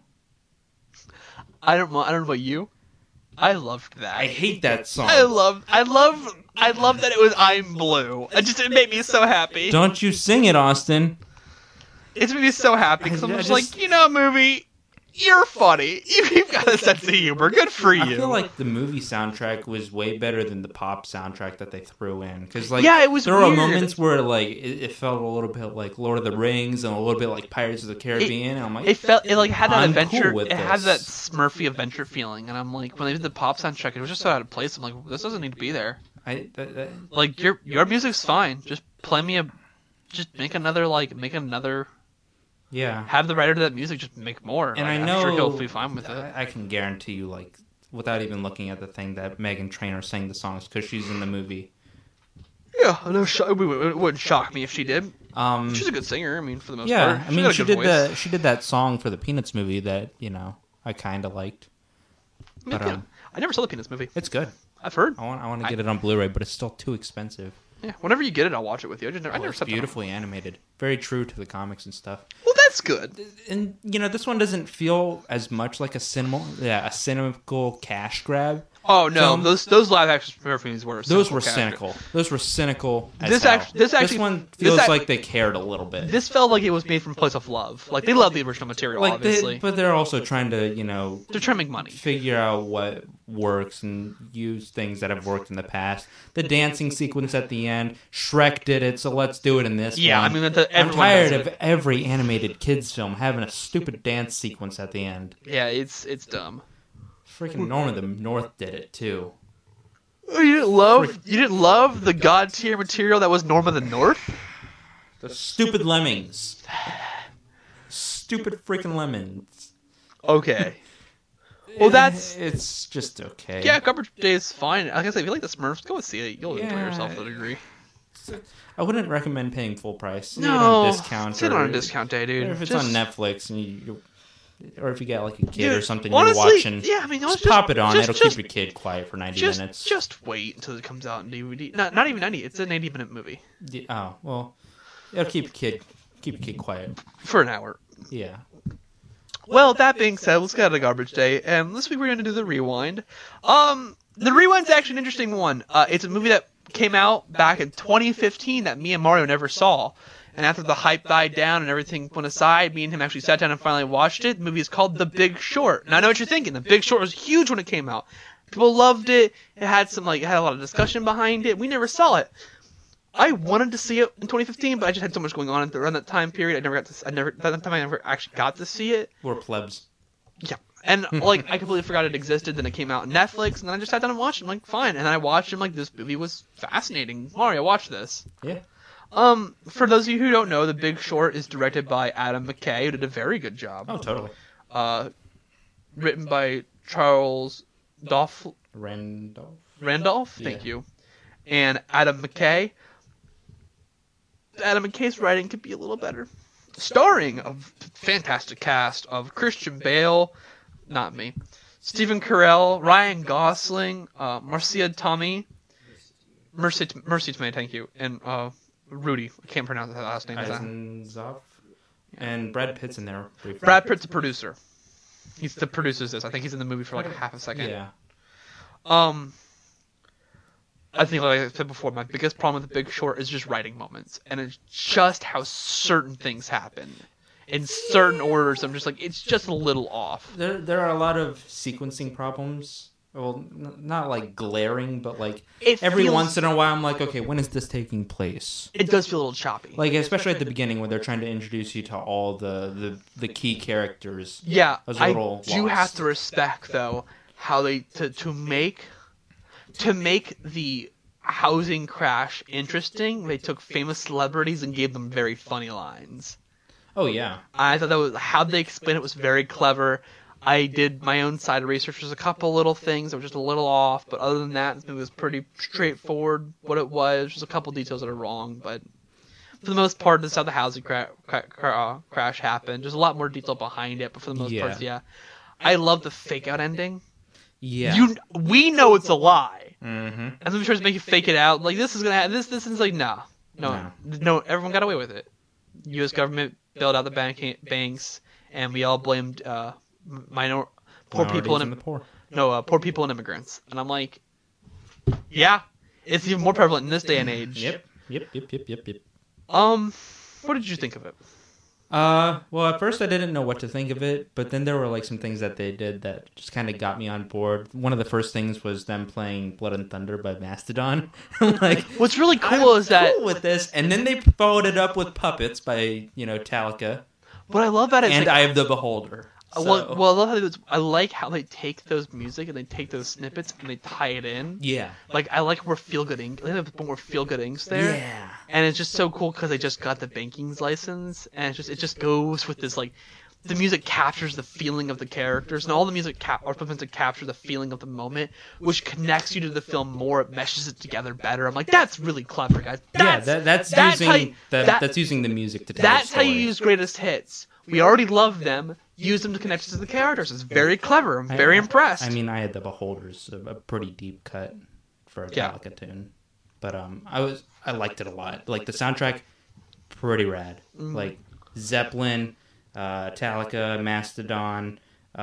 I don't. I don't know about you. I loved that.
I hate that song.
I love. I love. I love that it was "I'm Blue." It just it made me so happy.
Don't you sing it, Austin?
It's made me so happy because I'm just, just like, you know, movie. You're funny. You've got a sense of humor. Good for you.
I feel like the movie soundtrack was way better than the pop soundtrack that they threw in. Because like,
yeah, it was.
There
weird.
were moments where like it, it felt a little bit like Lord of the Rings and a little bit like Pirates of the Caribbean.
It,
and I'm like,
it felt it like had that
I'm
adventure.
Cool with
it
this.
had that Smurfy adventure feeling, and I'm like, when they did the pop soundtrack, it was just so out of place. I'm like, this doesn't need to be there.
I that, that,
like your your music's fine. Just play me a, just make another like make another.
Yeah.
Have the writer to that music just make more.
And
like,
I know
I'm sure he'll be fine with it.
I, I can guarantee you, like, without even looking at the thing, that Meghan Trainor sang the songs because she's in the movie.
Yeah, no, sh- it wouldn't shock me if she did.
Um,
she's a good singer. I mean, for the most
yeah,
part.
Yeah, I mean, she did voice. the she did that song for the Peanuts movie that you know I kind of liked.
But yeah, um, I never saw the Peanuts movie.
It's good.
I've heard.
I want I want to get I, it on Blu-ray, but it's still too expensive.
Yeah, whenever you get it, I'll watch it with you. I just never,
oh,
I never
it's
said
beautifully animated, very true to the comics and stuff.
Well, that's good.
And you know, this one doesn't feel as much like a cinema, yeah, a cynical cash grab.
Oh no, film. those those live action movies were
those were cynical. Those were cynical. As
this
hell.
actually, this actually,
this one feels
this
like they cared a little bit.
This felt like it was made from a place of love. Like they love the original material,
like
obviously.
They, but they're also trying to, you know,
they're trying to make money,
figure out what works, and use things that have worked in the past. The dancing sequence at the end, Shrek did it, so let's do it in this
yeah,
one.
I mean, the,
I'm tired of every animated kids film having a stupid dance sequence at the end.
Yeah, it's it's dumb.
Freaking Norman the North did it too.
Oh, you didn't love you didn't love the god tier material that was Norman the North?
The stupid lemmings. Stupid freaking lemons.
Okay. Well, that's
it's just okay.
Yeah, Garbage Day is fine. Like I said, if you like the Smurfs, go and see it. You'll
yeah.
enjoy yourself to a degree.
I wouldn't recommend paying full price. See
no,
it on a discount.
See it on a discount day, dude.
Or if it's
just...
on Netflix and you, or if you got like a kid
dude,
or something
honestly,
you're watching,
yeah, I mean,
just,
just
pop it on.
Just,
It'll
just,
keep your kid quiet for ninety
just,
minutes.
Just wait until it comes out in D V D. Not, not even ninety. It's an eighty minute movie.
Yeah, oh well, it'll keep your kid keep your kid quiet
for an hour.
Yeah.
Well, that being said, let's get out of Garbage Day, and this week we're going to do the Rewind. Um, the Rewind's actually an interesting one. Uh, it's a movie that came out back in twenty fifteen that me and Mario never saw. And after the hype died down and everything went aside, me and him actually sat down and finally watched it. The movie is called The Big Short. And I know what you're thinking. The Big Short was huge when it came out. People loved it. It had some like it had a lot of discussion behind it. We never saw it. I wanted to see it in twenty fifteen, but I just had so much going on around that time period. I never got to. I never. By that time, I never actually got to see it.
We're plebs.
Yeah, and like I completely forgot it existed. Then it came out on Netflix, and then I just sat down and watched it. I'm like, fine. And then I watched it. I'm like, this movie was fascinating. Mario, watch this.
Yeah.
Um, for those of you who don't know, The Big Short is directed by Adam McKay, who did a very good job.
Oh, totally.
Uh, written by Charles Doff
Randolph.
Randolph,
yeah.
Thank you, and Adam McKay. Adam McKay's writing could be a little better. Starring a fantastic cast of Christian Bale, not me, Stephen Carell, Ryan Gosling, uh, Marcia Tomei, Mercy, Mercy Tomei, thank you, and uh, Rudy. I can't pronounce that last name.
Eisenzoff. And Brad Pitt's in there briefly.
Brad Pitt's the producer. He's the producer's this. I think he's in the movie for like a half a second.
Yeah.
Um. I think, like I said before, my biggest problem with The Big Short is just writing moments, and it's just how certain things happen in certain orders. I'm just like, it's just a little off.
There, there are a lot of sequencing problems. Well, n- not like glaring, but like
It
every
feels-
once in a while, I'm like, okay, when is this taking place?
It does feel a little choppy.
Like, especially at the beginning when they're trying to introduce you to all the, the, the key characters.
Yeah,
I was a
I
little
do
lost.
have to respect though how they to to make to make the housing crash interesting. They took famous celebrities and gave them very funny lines.
Oh, yeah.
I thought that was how they explained it was very clever. I did my own side research. There's a couple little things that were just a little off, but other than that, it was pretty straightforward what it was. Just a couple details that are wrong, but for the most part, this is how the housing cra- cra- cra- crash happened. There's a lot more detail behind it, but for the most
Yeah.
part, yeah. I love the fake out ending.
Yeah.
You, we know it's a lie,
Mm-hmm.
and then tries to make you fake it out. Like this is gonna happen. This, this is like no, no, no. Everyone got away with it. U S government bailed out the bank- banks, and we all blamed uh, minor poor people and
and the poor.
no uh, poor people and immigrants. And I'm like, yeah, it's even more prevalent in this day and age.
Yep. Yep, yep, yep, yep, yep.
Um, what did you think of it?
Uh, well, at first I didn't know what to think of it, but then there were like some things that they did that just kind of got me on board. One of the first things was them playing "Blood and Thunder" by Mastodon. I'm like,
What's really cool is that
cool with this, and then they followed it up with "Puppets" by you know Metallica,
what I love about it is
and
like,
"Eye of the Beholder."
Uh,
So,
Well, well, I love how they, I like how they take those music and they take those snippets and they tie it in.
yeah,
Like I like where feel good ink. I think more feel good inks there.
yeah,
And it's just so cool because they just got the banking's license, and it just it just goes with this like, the music captures the feeling of the characters, and all the music cap are meant to capture the feeling of the moment, which connects you to the film more. It meshes it together better. I'm like, that's really clever, guys.
yeah.
That's,
That, that's,
that's
using
how you-
that,
that-
that's using the music to tell
that's
the
how
story.
you use greatest hits. We already love them. Use them to connect to the characters. It's very clever. I'm very
I-
impressed.
I mean, I had the Beholders, a, a pretty deep cut for a
Yeah.
Metallica tune, but um, I was I liked it a lot. Like the soundtrack, pretty rad.
Mm.
Like Zeppelin, uh, Metallica, Mastodon.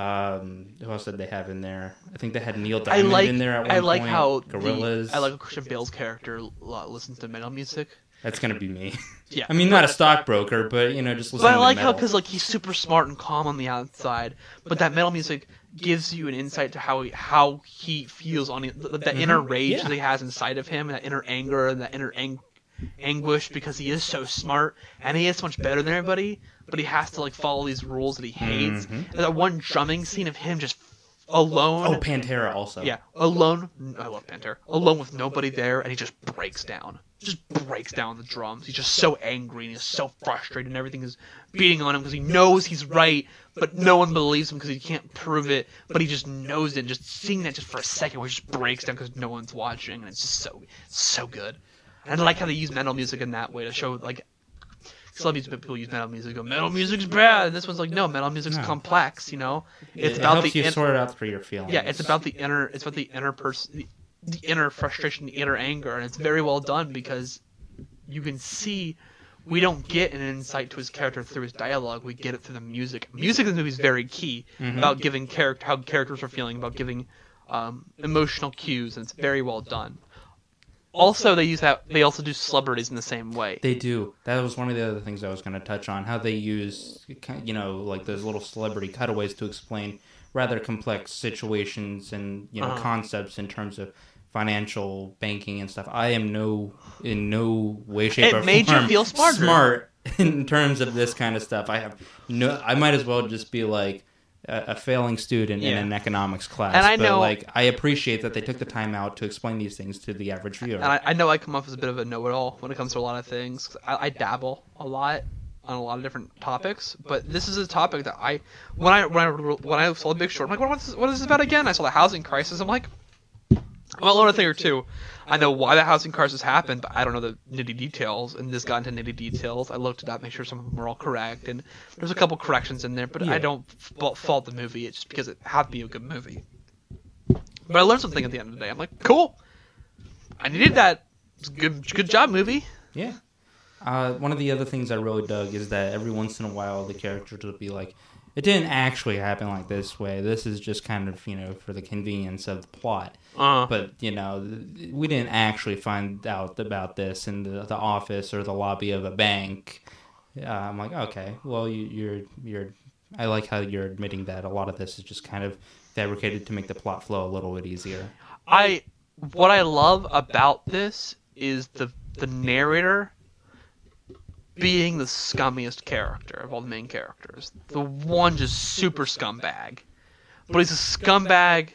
Um, who else did they have in there? I think they had Neil
I
Diamond
like
in there at one
I like
point.
how
Gorillaz.
The, I like how Christian Bale's character uh, listens to metal music.
That's gonna be me.
Yeah,
I mean, not a stockbroker, but you know, just listen
But I
to
like how
metal.
because like he's super smart and calm on the outside, but that metal music gives you an insight to how he, how he feels on the, the, that inner rage
Yeah.
that he has inside of him, and that inner anger and that inner ang- anguish because he is so smart and he is so much better than everybody, but he has to like follow these rules that he hates.
Mhm.
And that one drumming scene of him just alone.
Oh, Pantera also.
Yeah, alone. I love Pantera. Alone with nobody there, and he just breaks down. Just breaks down the drums. He's just so angry and he's so frustrated, and everything is beating on him because he knows he's right, but no one believes him because he can't prove it. But he just knows it. And just seeing that just for a second, where he just breaks down because no one's watching, and it's just so so good. And I like how they use metal music in that way to show like. Some people use metal music. Go, metal music's bad. And this one's like, no, metal music's
No.
complex. You know, it's
it
about
helps
the
you
in-
sort out for your feelings.
yeah, it's about the inner. It's about the inner person, the, the inner frustration, the inner anger, and it's very well done because you can see we don't get an insight to his character through his dialogue. We get it through the music. Music in the movie is very key
Mhm.
about giving character how characters are feeling, about giving um, emotional cues, and it's very well done. Also, they use that. They also do celebrities in the same way.
They do. That was one of the other things I was going to touch on. How they use, you know, like those little celebrity cutaways to explain rather complex situations and you know
Uh-huh.
concepts in terms of financial banking and stuff. I am no in no way, shape,
It
or
made you
form
feel smarter.
smart in terms of this kind of stuff. I have no. I might as well just be like a, a failing student in
Yeah.
an economics class.
And I
but
know-
like I appreciate that they took the time out to explain these things to the average viewer.
And I, I know I come off as a bit of a know-it-all when it comes to a lot of things. 'Cause I, I dabble a lot on a lot of different topics, but this is a topic that I, when I when I when I saw The Big Short, I'm like, what, what's this, what is this about again? I saw the housing crisis. I'm like, well, I learned a thing or two. I know why the housing crisis happened, but I don't know the nitty details. And this got into nitty details. I looked it up, make sure some of them were all correct, and there's a couple corrections in there. But
Yeah.
I don't f- fault the movie. It's just because it had to be a good movie. But I learned something at the end of the day. I'm like, cool. I needed that. It's a good, good job, movie.
Yeah. Uh, one of the other things I really dug is that every once in a while the characters will be like, it didn't actually happen like this way. This is just kind of, you know, for the convenience of the plot.
Uh,
But, you know, we didn't actually find out about this in the, the office or the lobby of a bank. Uh, I'm like, okay, well, you, you're, you're, I like how you're admitting that a lot of this is just kind of fabricated to make the plot flow a little bit easier.
I what I love about this is the the narrator being the scummiest character of all the main characters. The one just super scumbag, but he's a scumbag.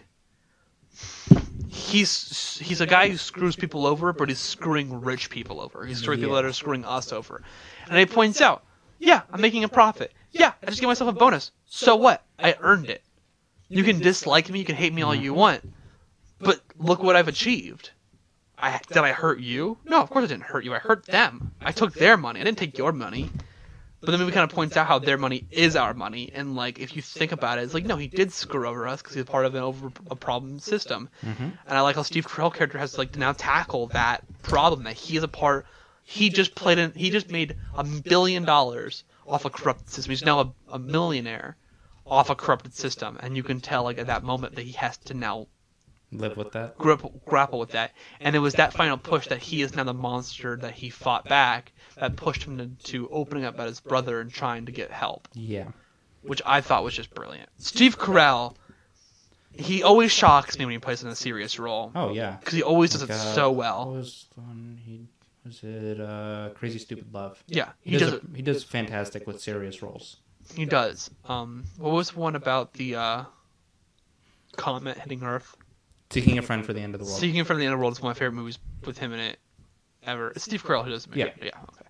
He's he's a guy who screws people over, but he's screwing rich people over. He's screwing people
Yeah.
that are screwing us over. And he points out, yeah, I'm making a profit. Yeah, I just give myself a bonus. So what? I earned it. You can dislike me, you can hate me all you want, but look what I've achieved. I did I hurt you? No, of course I didn't hurt you. I hurt them. I took their money. I didn't take your money. But the movie kind of points out how their money is our money, and like if you think about it, it's like no, he did screw over us because he's part of an over a problem system.
Mm-hmm.
And I like how Steve Carell character has to like to now tackle that problem that he is a part. He just played in. He just made a billion dollars off a corrupted system. He's now a, a millionaire off a corrupted system, and you can tell like at that moment that he has to now
Live with that.
grapple, grapple with that. And it was that final push that he is now the monster that he fought back that pushed him to, to opening up about his brother and trying to get help,
Yeah.
which I thought was just brilliant. Steve Carell, he always shocks me when he plays in a serious role
Oh, yeah.
because he always does
Like,
it
uh,
so
What
well.
was the one he... Was it uh, Crazy Stupid Love?
Yeah,
He,
he
does,
does.
a- he does fantastic with serious roles.
He does. Um, what was one about the uh, comet hitting Earth?
Seeking a Friend for the End of the World.
Seeking from the End of the World is one of my favorite movies with him in it ever. It's Steve Carell who does the movie.
Yeah.
Yeah. Okay.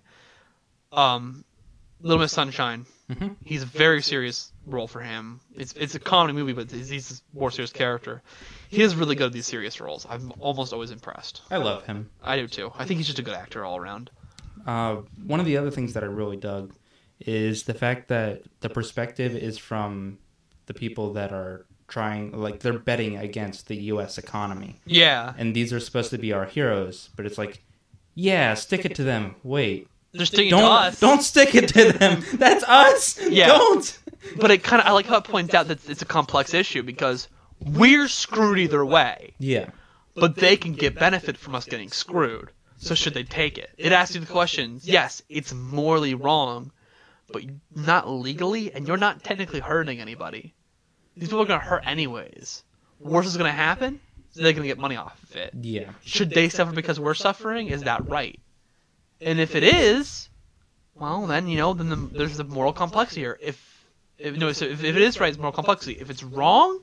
Um, Little Miss Sunshine.
Mm-hmm.
He's a very serious role for him. It's it's a comedy movie, but he's, he's a more serious character. He is really good at these serious roles. I'm almost always impressed.
I love him.
I do too. I think he's just a good actor all around.
Uh, one of the other things that I really dug is the fact that the perspective is from the people that are trying, like, they're betting against the U S economy.
Yeah.
And these are supposed to be our heroes, but it's like, yeah, stick it to them. Wait.
They're sticking
Don't,
to us.
don't stick it to them. That's us.
Yeah.
Don't.
But it kind of I like how it points out that it's a complex issue because we're screwed either way.
Yeah.
But they can get benefit from us getting screwed. So should they take it? It asks you the questions. Yes, it's morally wrong, but not legally, and you're not technically hurting anybody. These people are going to hurt anyways. Worse is going to happen, so they're going to get money off of it.
Yeah.
Should they suffer because we're suffering? Is that right? And if it is, well, then, you know, then the, there's the moral complexity here. If, if, no, so if, if it is right, it's moral complexity. If it's wrong,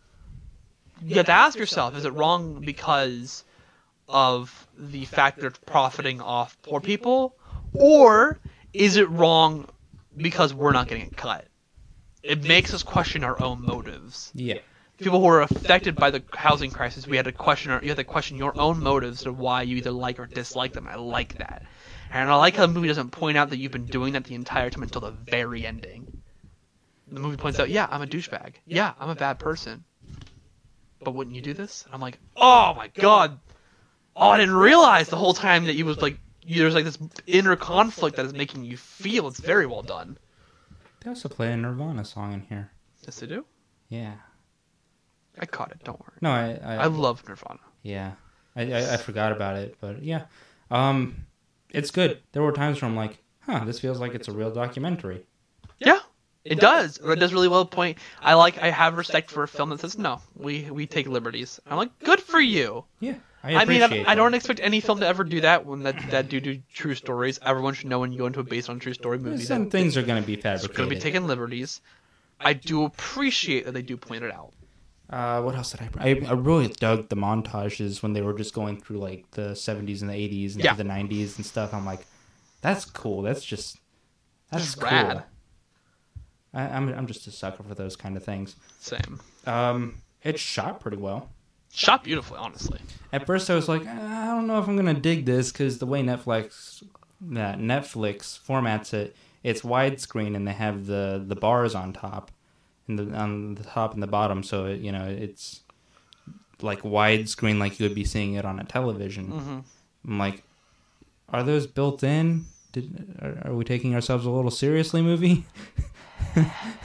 you have to ask yourself, is it wrong because of the fact that it's profiting off poor people, or is it wrong because we're not getting it cut? It makes us question our own motives.
Yeah.
People who are affected by the housing crisis, we had to question our, you had to question your own motives of why you either like or dislike them. I like that, and I like how the movie doesn't point out that you've been doing that the entire time until the very ending. The movie points out, yeah, I'm a douchebag. Yeah, I'm a bad person. But wouldn't you do this? And I'm like, oh my god. Oh, I didn't realize the whole time that you was like, there's like this inner conflict that is making you feel. It's very well done.
They also play a Nirvana song in here.
Yes, they do.
Yeah.
I caught it. Don't worry.
No, I... I,
I love Nirvana.
Yeah. I, I, I forgot about it, but yeah. Um, it's good. There were times where I'm like, huh, this feels like it's a real documentary.
Yeah, it does. Or it does really well point. I like. I have respect for a film that says no. We we take liberties. I'm like, good for you.
Yeah. I
I mean,
appreciate
I, I don't
that.
expect any film to ever do that. When that that do do true stories, everyone should know when you go into a based on true story movie
Some
that
things are going to be
it's
fabricated.
going to be taking liberties. I do appreciate that they do point it out.
Uh, what else did I, I? I really dug the montages when they were just going through like the seventies and the eighties and
Yeah.
the nineties and stuff. I'm like, that's cool. That's just that's
Just
cool.
rad.
I, I'm I'm just a sucker for those kind of things.
Same.
Um, it's shot pretty well.
Shot beautifully, honestly.
At first, I was like, I don't know if I'm gonna dig this because the way Netflix that Netflix formats it, it's widescreen and they have the, the bars on top, and the on the top and the bottom, so it, you know it's like widescreen, like you would be seeing it on a television.
Mm-hmm.
I'm like, are those built in? Did are, are we taking ourselves a little seriously, movie?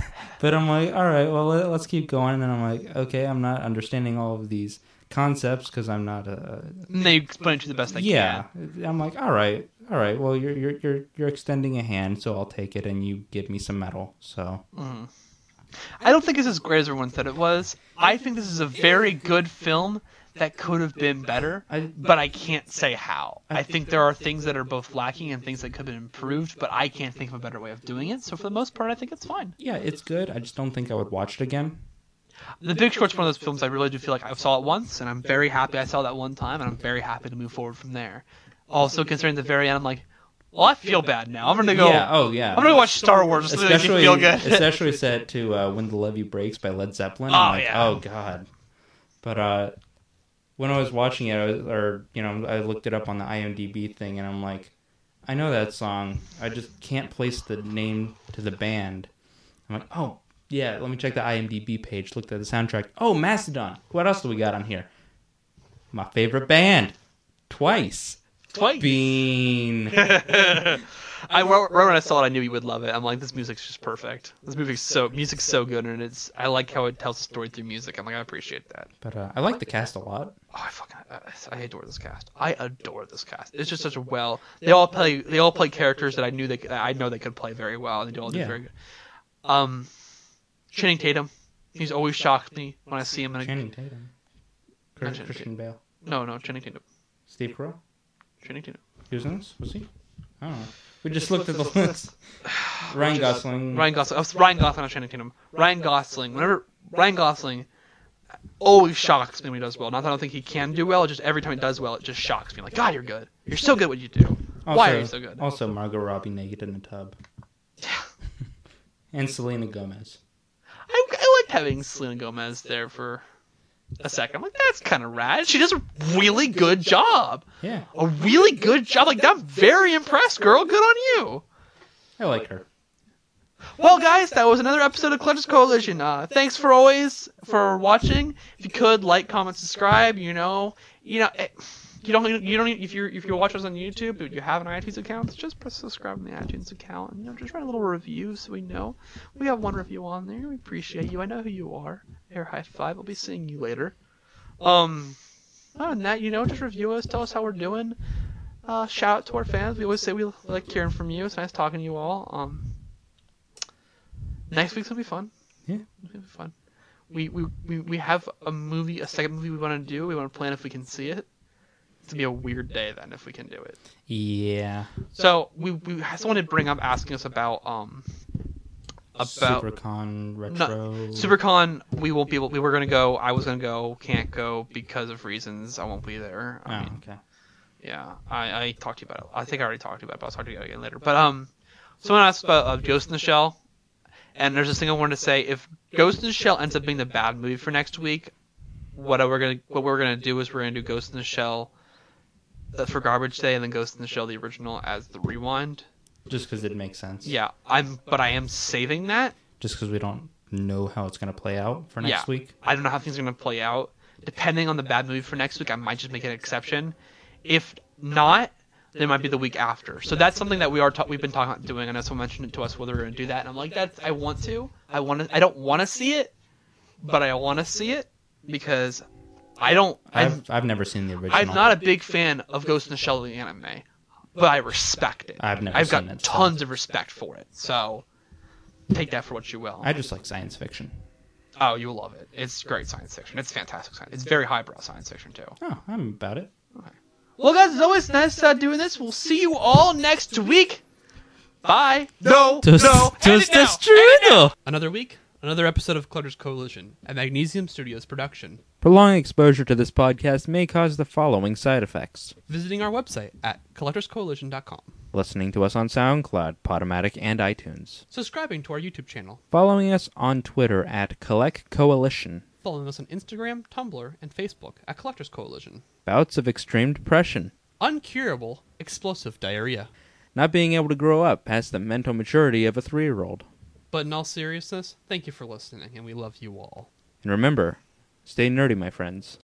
But I'm like, all right, well, let, let's keep going. And I'm like, okay, I'm not understanding all of these concepts because I'm not a.
And they explain it to you the best they
yeah.
can.
I'm like, all right, all right. Well, you're you're you're you're extending a hand, so I'll take it, and you give me some metal. So.
Mm. I don't think it's as great as everyone said it was. I think this is a very good film that could have been better,
I,
but I can't say how. I think there are things that are both lacking and things that could have been improved, but I can't think of a better way of doing it. So for the most part, I think it's fine.
Yeah, it's good. I just don't think I would watch it again.
The Big Short's one of those films I really do feel like I saw it once, and I'm very happy I saw that one time, and I'm very happy to move forward from there. Also, considering the very end, I'm like, well, I feel bad now. I'm gonna go.
Yeah. Oh, yeah.
I'm gonna watch Star Wars just to make me
Especially,
feel good.
especially set to uh, "When the Levee Breaks" by Led Zeppelin.
Oh,
I'm like,
yeah.
oh god. But uh, when I was watching it, I was, or you know, I looked it up on the I M D B thing, and I'm like, I know that song. I just can't place the name to the band. I'm like, oh yeah, let me check the I M D B page. Looked at the soundtrack. Oh, Mastodon. What else do we got on here? My favorite band, Twice.
Twice.
Bean.
I right when I saw it, I knew you would love it. I'm like, this music's just perfect. This movie's so music's so good, and it's I like how it tells a story through music. I'm like, I appreciate that.
But uh, I like the cast a lot.
Oh, I fucking I, I adore this cast. I adore this cast. It's just such a well. They all play. They all play characters that I knew they. I know they could play very well, and they all do
Yeah.
very good. Um, Channing Tatum. He's always shocked me when I see him in a.
Channing Tatum.
Not
Chris-
Channing
Christian Bale.
No, no, Channing Tatum.
Steve Carell.
Channing Tatum.
He was in this? Was he? I don't know. We just looked at the list. Ryan Gosling.
Ryan Gosling. I was Ryan Gosling, not Channing Tatum. Ryan Gosling. Whenever Ryan Gosling always shocks me when he does well. Not that I don't think he can do well. Just every time he does well, it just shocks me. Like, God, you're good. You're so good at what you do.
Also,
Why are you so good?
Also, Margot Robbie naked in the tub. And Selena Gomez.
I, I liked having Selena Gomez there for a second. I'm like, that's kind of rad. She does a really good job.
Yeah,
A really good job. Like, I'm very impressed, girl. Good on you.
I like her.
Well, guys, that was another episode of Collectors Coalition. Uh, thanks for always for watching. If you could like, comment, subscribe. You know, you know, eh, you don't, you don't. If you if you watch us on YouTube, but you have an iTunes account, just press subscribe on the iTunes account, and you know, just write a little review so we know. We have one review on there. We appreciate you. I know who you are. Air high five. I'll be seeing you later. Um, other than that, you know, just review us. Tell us how we're doing. Uh, shout out to our fans. We always say we like hearing from you. It's nice talking to you all. Um. Next week's gonna be fun.
Yeah.
It's gonna be fun. We, we we we have a movie, a second movie we want to do. We want to plan if we can see it. It's gonna be a weird day then if we can do it.
Yeah.
So we we had someone did bring up asking us about um about
SuperCon Retro.
SuperCon. We won't be able. We were gonna go. I was gonna go. Can't go because of reasons. I won't be there. I
Oh,
mean,
okay.
yeah. I I talked to you about it. I think I already talked to you about it. But I'll talk to you about it again later. But um, someone asked about uh, Ghost in the Shell. And there's this thing I wanted to say: if Ghost in the Shell ends up being the bad movie for next week, what we're gonna what we're gonna do is we're gonna do Ghost in the Shell uh, for Garbage Day, and then Ghost in the Shell the original as the rewind.
Just because it makes sense.
Yeah, I'm, but I am saving that.
Just because we don't know how it's going to play out for next
Yeah.
week.
I don't know how things are gonna play out. Depending on the bad movie for next week, I might just make an exception. If not, then it might be the week after. So that's something that we are ta- we've been talking about doing, and someone mentioned it to us whether we're gonna do that, and I'm like, that's I want to. I want to. I don't want to see it, but I want to see it because I don't. I'm,
I've I've never seen the original.
I'm not a big fan of Ghost in the Shell the anime, but I respect it.
I've never
I've
seen
got
it, so-
tons of respect for it. So take that for what you will.
I just like science fiction.
Oh, you'll love it. It's great science fiction. It's fantastic science. It's very highbrow science fiction too.
Oh, I'm about it.
Well, guys, it's always nice uh, doing this. We'll see you all next week. Bye. No,
Toast-
no. End
toast
it now.
is true.
End it now. Another week, another episode of Collectors Coalition, a Magnesium Studios production.
Prolonged exposure to this podcast may cause the following side effects.
Visiting our website at collectors coalition dot com.
Listening to us on SoundCloud, Podomatic, and iTunes.
Subscribing to our YouTube channel.
Following us on Twitter at Collect Coalition.
Following us on Instagram, Tumblr, and Facebook at Collectors Coalition.
Bouts of extreme depression.
Uncurable explosive diarrhea.
Not being able to grow up past the mental maturity of a three-year-old.
But in all seriousness, thank you for listening, and we love you all.
And remember, stay nerdy, my friends.